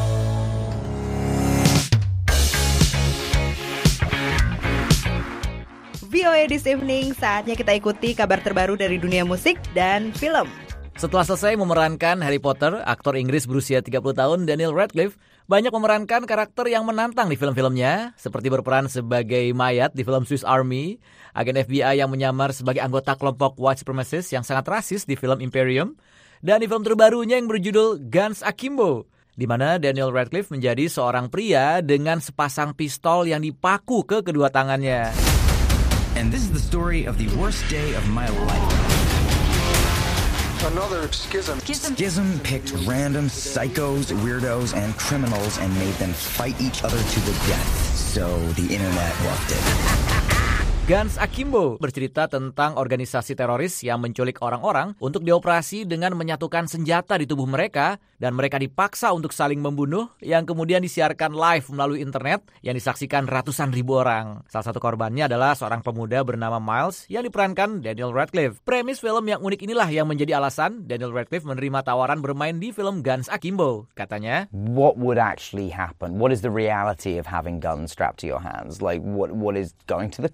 [SPEAKER 2] V O A This Evening, saatnya kita ikuti kabar terbaru dari dunia musik dan film.
[SPEAKER 18] Setelah selesai memerankan Harry Potter, aktor Inggris berusia tiga puluh tahun Daniel Radcliffe banyak memerankan karakter yang menantang di film-filmnya, seperti berperan sebagai mayat di film Swiss Army, agen F B I yang menyamar sebagai anggota kelompok white supremacist yang sangat rasis di film Imperium, dan di film terbarunya yang berjudul Guns Akimbo, di mana Daniel Radcliffe menjadi seorang pria dengan sepasang pistol yang dipaku ke kedua tangannya.
[SPEAKER 23] And this is the story of the worst day of my life.
[SPEAKER 10] Another schism.
[SPEAKER 23] Schism. Schism picked random psychos, weirdos, and criminals and made them fight each other to the death. So the internet loved it.
[SPEAKER 18] Guns Akimbo bercerita tentang organisasi teroris yang menculik orang-orang untuk dioperasi dengan menyatukan senjata di tubuh mereka, dan mereka dipaksa untuk saling membunuh yang kemudian disiarkan live melalui internet yang disaksikan ratusan ribu orang. Salah satu korbannya adalah seorang pemuda bernama Miles yang diperankan Daniel Radcliffe. Premis film yang unik inilah yang menjadi alasan Daniel Radcliffe menerima tawaran bermain di film Guns Akimbo. Katanya,
[SPEAKER 26] What would actually happen? What is the reality of having guns strapped to your hands? Like, what what is going to the toilet like?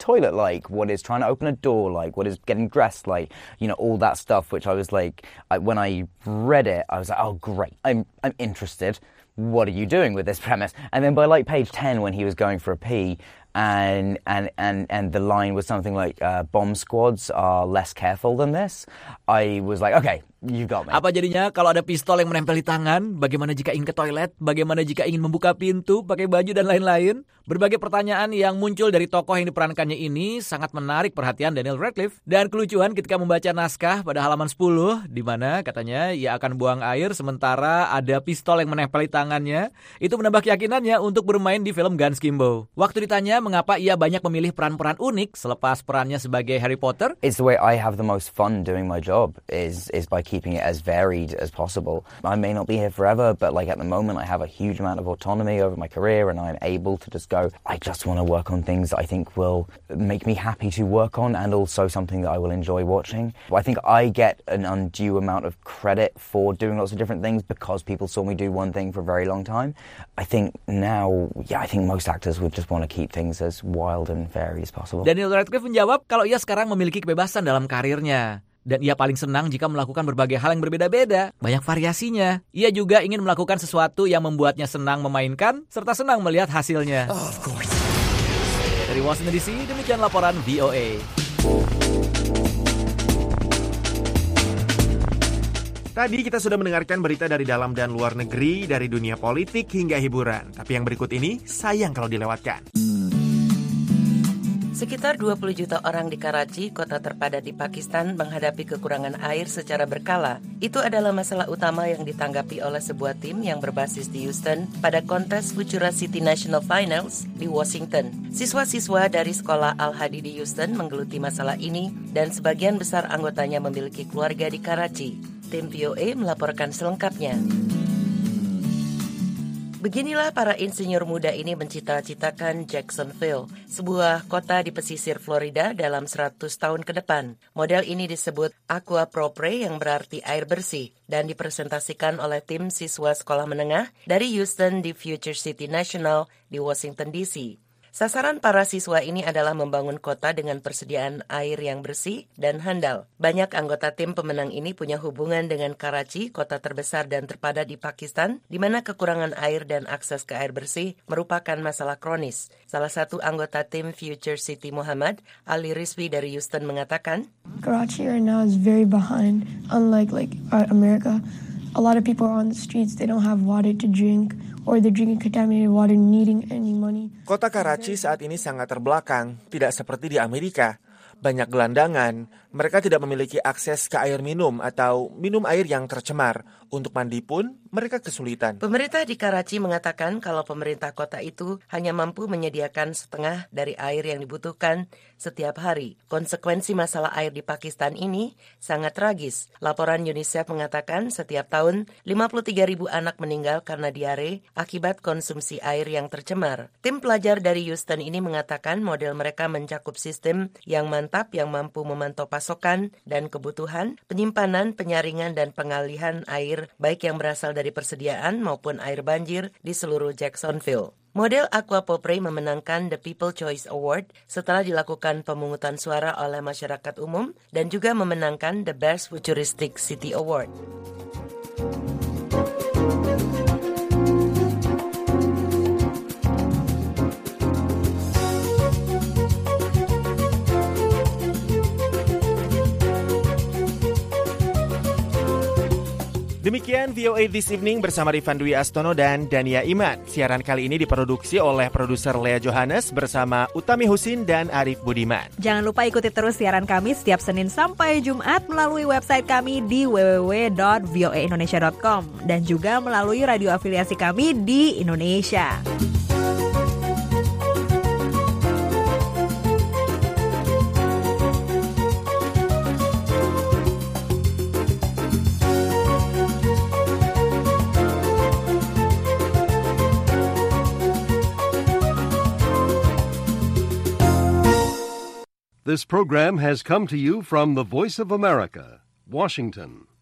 [SPEAKER 6] like, what is trying to open a door like, what is getting dressed like, you know, all that stuff, which I was like, I, when I read it, I was like, oh, great, I'm I'm interested. What are you doing with this premise? And then by like page ten, when he was going for a pee, and and and and the line was something like uh, bomb squads are less careful than this, I was like, okay, you got me.
[SPEAKER 18] Apa jadinya kalau ada pistol yang menempel di tangan? Bagaimana jika ingin ke toilet? Bagaimana jika ingin membuka pintu, pakai baju dan lain-lain? Berbagai pertanyaan yang muncul dari tokoh yang diperankannya ini sangat menarik perhatian Daniel Radcliffe. Dan kelucuan ketika membaca naskah pada halaman sepuluh, di mana katanya ia akan buang air sementara ada pistol yang menempel di tangannya. Itu menambah keyakinannya untuk bermain di film Guns Kimbo. Waktu ditanya mengapa ia banyak memilih peran-peran unik selepas perannya sebagai Harry Potter,
[SPEAKER 6] it's the way I have the most fun doing my job is is by keeping it as varied as possible. I may not be here forever, but like at the moment I have a huge amount of autonomy over my career, and I'm able to just go, I just want to work on things that I think will make me happy to work on, and also something that I will enjoy watching. I think I get an undue amount of credit for doing lots of different things because people saw me do one thing for a very long time. I think now, yeah, I think most actors would just want to keep things as wild and varied as possible.
[SPEAKER 18] Daniel Radcliffe menjawab kalau ia sekarang memiliki kebebasan dalam karirnya. Dan ia paling senang jika melakukan berbagai hal yang berbeda-beda, banyak variasinya. Ia juga ingin melakukan sesuatu yang membuatnya senang memainkan, serta senang melihat hasilnya. Oh, of course. Dari Washington D C, demikian laporan V O A.
[SPEAKER 3] Tadi kita sudah mendengarkan berita dari dalam dan luar negeri, dari dunia politik hingga hiburan. Tapi yang berikut ini sayang kalau dilewatkan.
[SPEAKER 8] Sekitar dua puluh juta orang di Karachi, kota terpadat di Pakistan, menghadapi kekurangan air secara berkala. Itu adalah masalah utama yang ditanggapi oleh sebuah tim yang berbasis di Houston pada kontes Futura City National Finals di Washington. Siswa-siswa dari sekolah Al-Hadi di Houston menggeluti masalah ini, dan sebagian besar anggotanya memiliki keluarga di Karachi. Tim V O A melaporkan selengkapnya. Beginilah para insinyur muda ini mencita-citakan Jacksonville, sebuah kota di pesisir Florida dalam seratus tahun ke depan. Model ini disebut Aqua Propre yang berarti air bersih dan dipresentasikan oleh tim siswa sekolah menengah dari Houston di Future City National di Washington D C. Sasaran para siswa ini adalah membangun kota dengan persediaan air yang bersih dan handal. Banyak anggota tim pemenang ini punya hubungan dengan Karachi, kota terbesar dan terpadat di Pakistan, di mana kekurangan air dan akses ke air bersih merupakan masalah kronis. Salah satu anggota tim Future City Muhammad, Ali Rizvi dari Houston mengatakan,
[SPEAKER 9] Karachi right now is very behind, unlike like America. A lot of people are on the streets, they don't have water to drink. Or they're drinking contaminated water, needing any money.
[SPEAKER 3] Kota Karachi saat ini sangat terbelakang, tidak seperti di Amerika. Banyak gelandangan, mereka tidak memiliki akses ke air minum atau minum air yang tercemar. Untuk mandi pun mereka kesulitan.
[SPEAKER 8] Pemerintah di Karachi mengatakan kalau pemerintah kota itu hanya mampu menyediakan setengah dari air yang dibutuhkan setiap hari. Konsekuensi masalah air di Pakistan ini sangat tragis. Laporan UNICEF mengatakan setiap tahun lima puluh tiga ribu anak meninggal karena diare akibat konsumsi air yang tercemar. Tim pelajar dari Houston ini mengatakan model mereka mencakup sistem yang mantap yang mampu memantau pasokan dan kebutuhan, penyimpanan, penyaringan, dan pengalihan air baik yang berasal dari persediaan maupun air banjir di seluruh Jacksonville. Model Aqua Propre memenangkan The People Choice Award setelah dilakukan pemungutan suara oleh masyarakat umum dan juga memenangkan The Best Futuristic City Award.
[SPEAKER 3] Demikian V O A This Evening bersama Rifan Dwi Astono dan Dania Iman. Siaran kali ini diproduksi oleh produser Lea Johannes bersama Utami Husin dan Arif Budiman.
[SPEAKER 2] Jangan lupa ikuti terus siaran kami setiap Senin sampai Jumat melalui website kami di w w w dot v o a indonesia dot com dan juga melalui radio afiliasi kami di Indonesia.
[SPEAKER 24] This program has come to you from the Voice of America, Washington.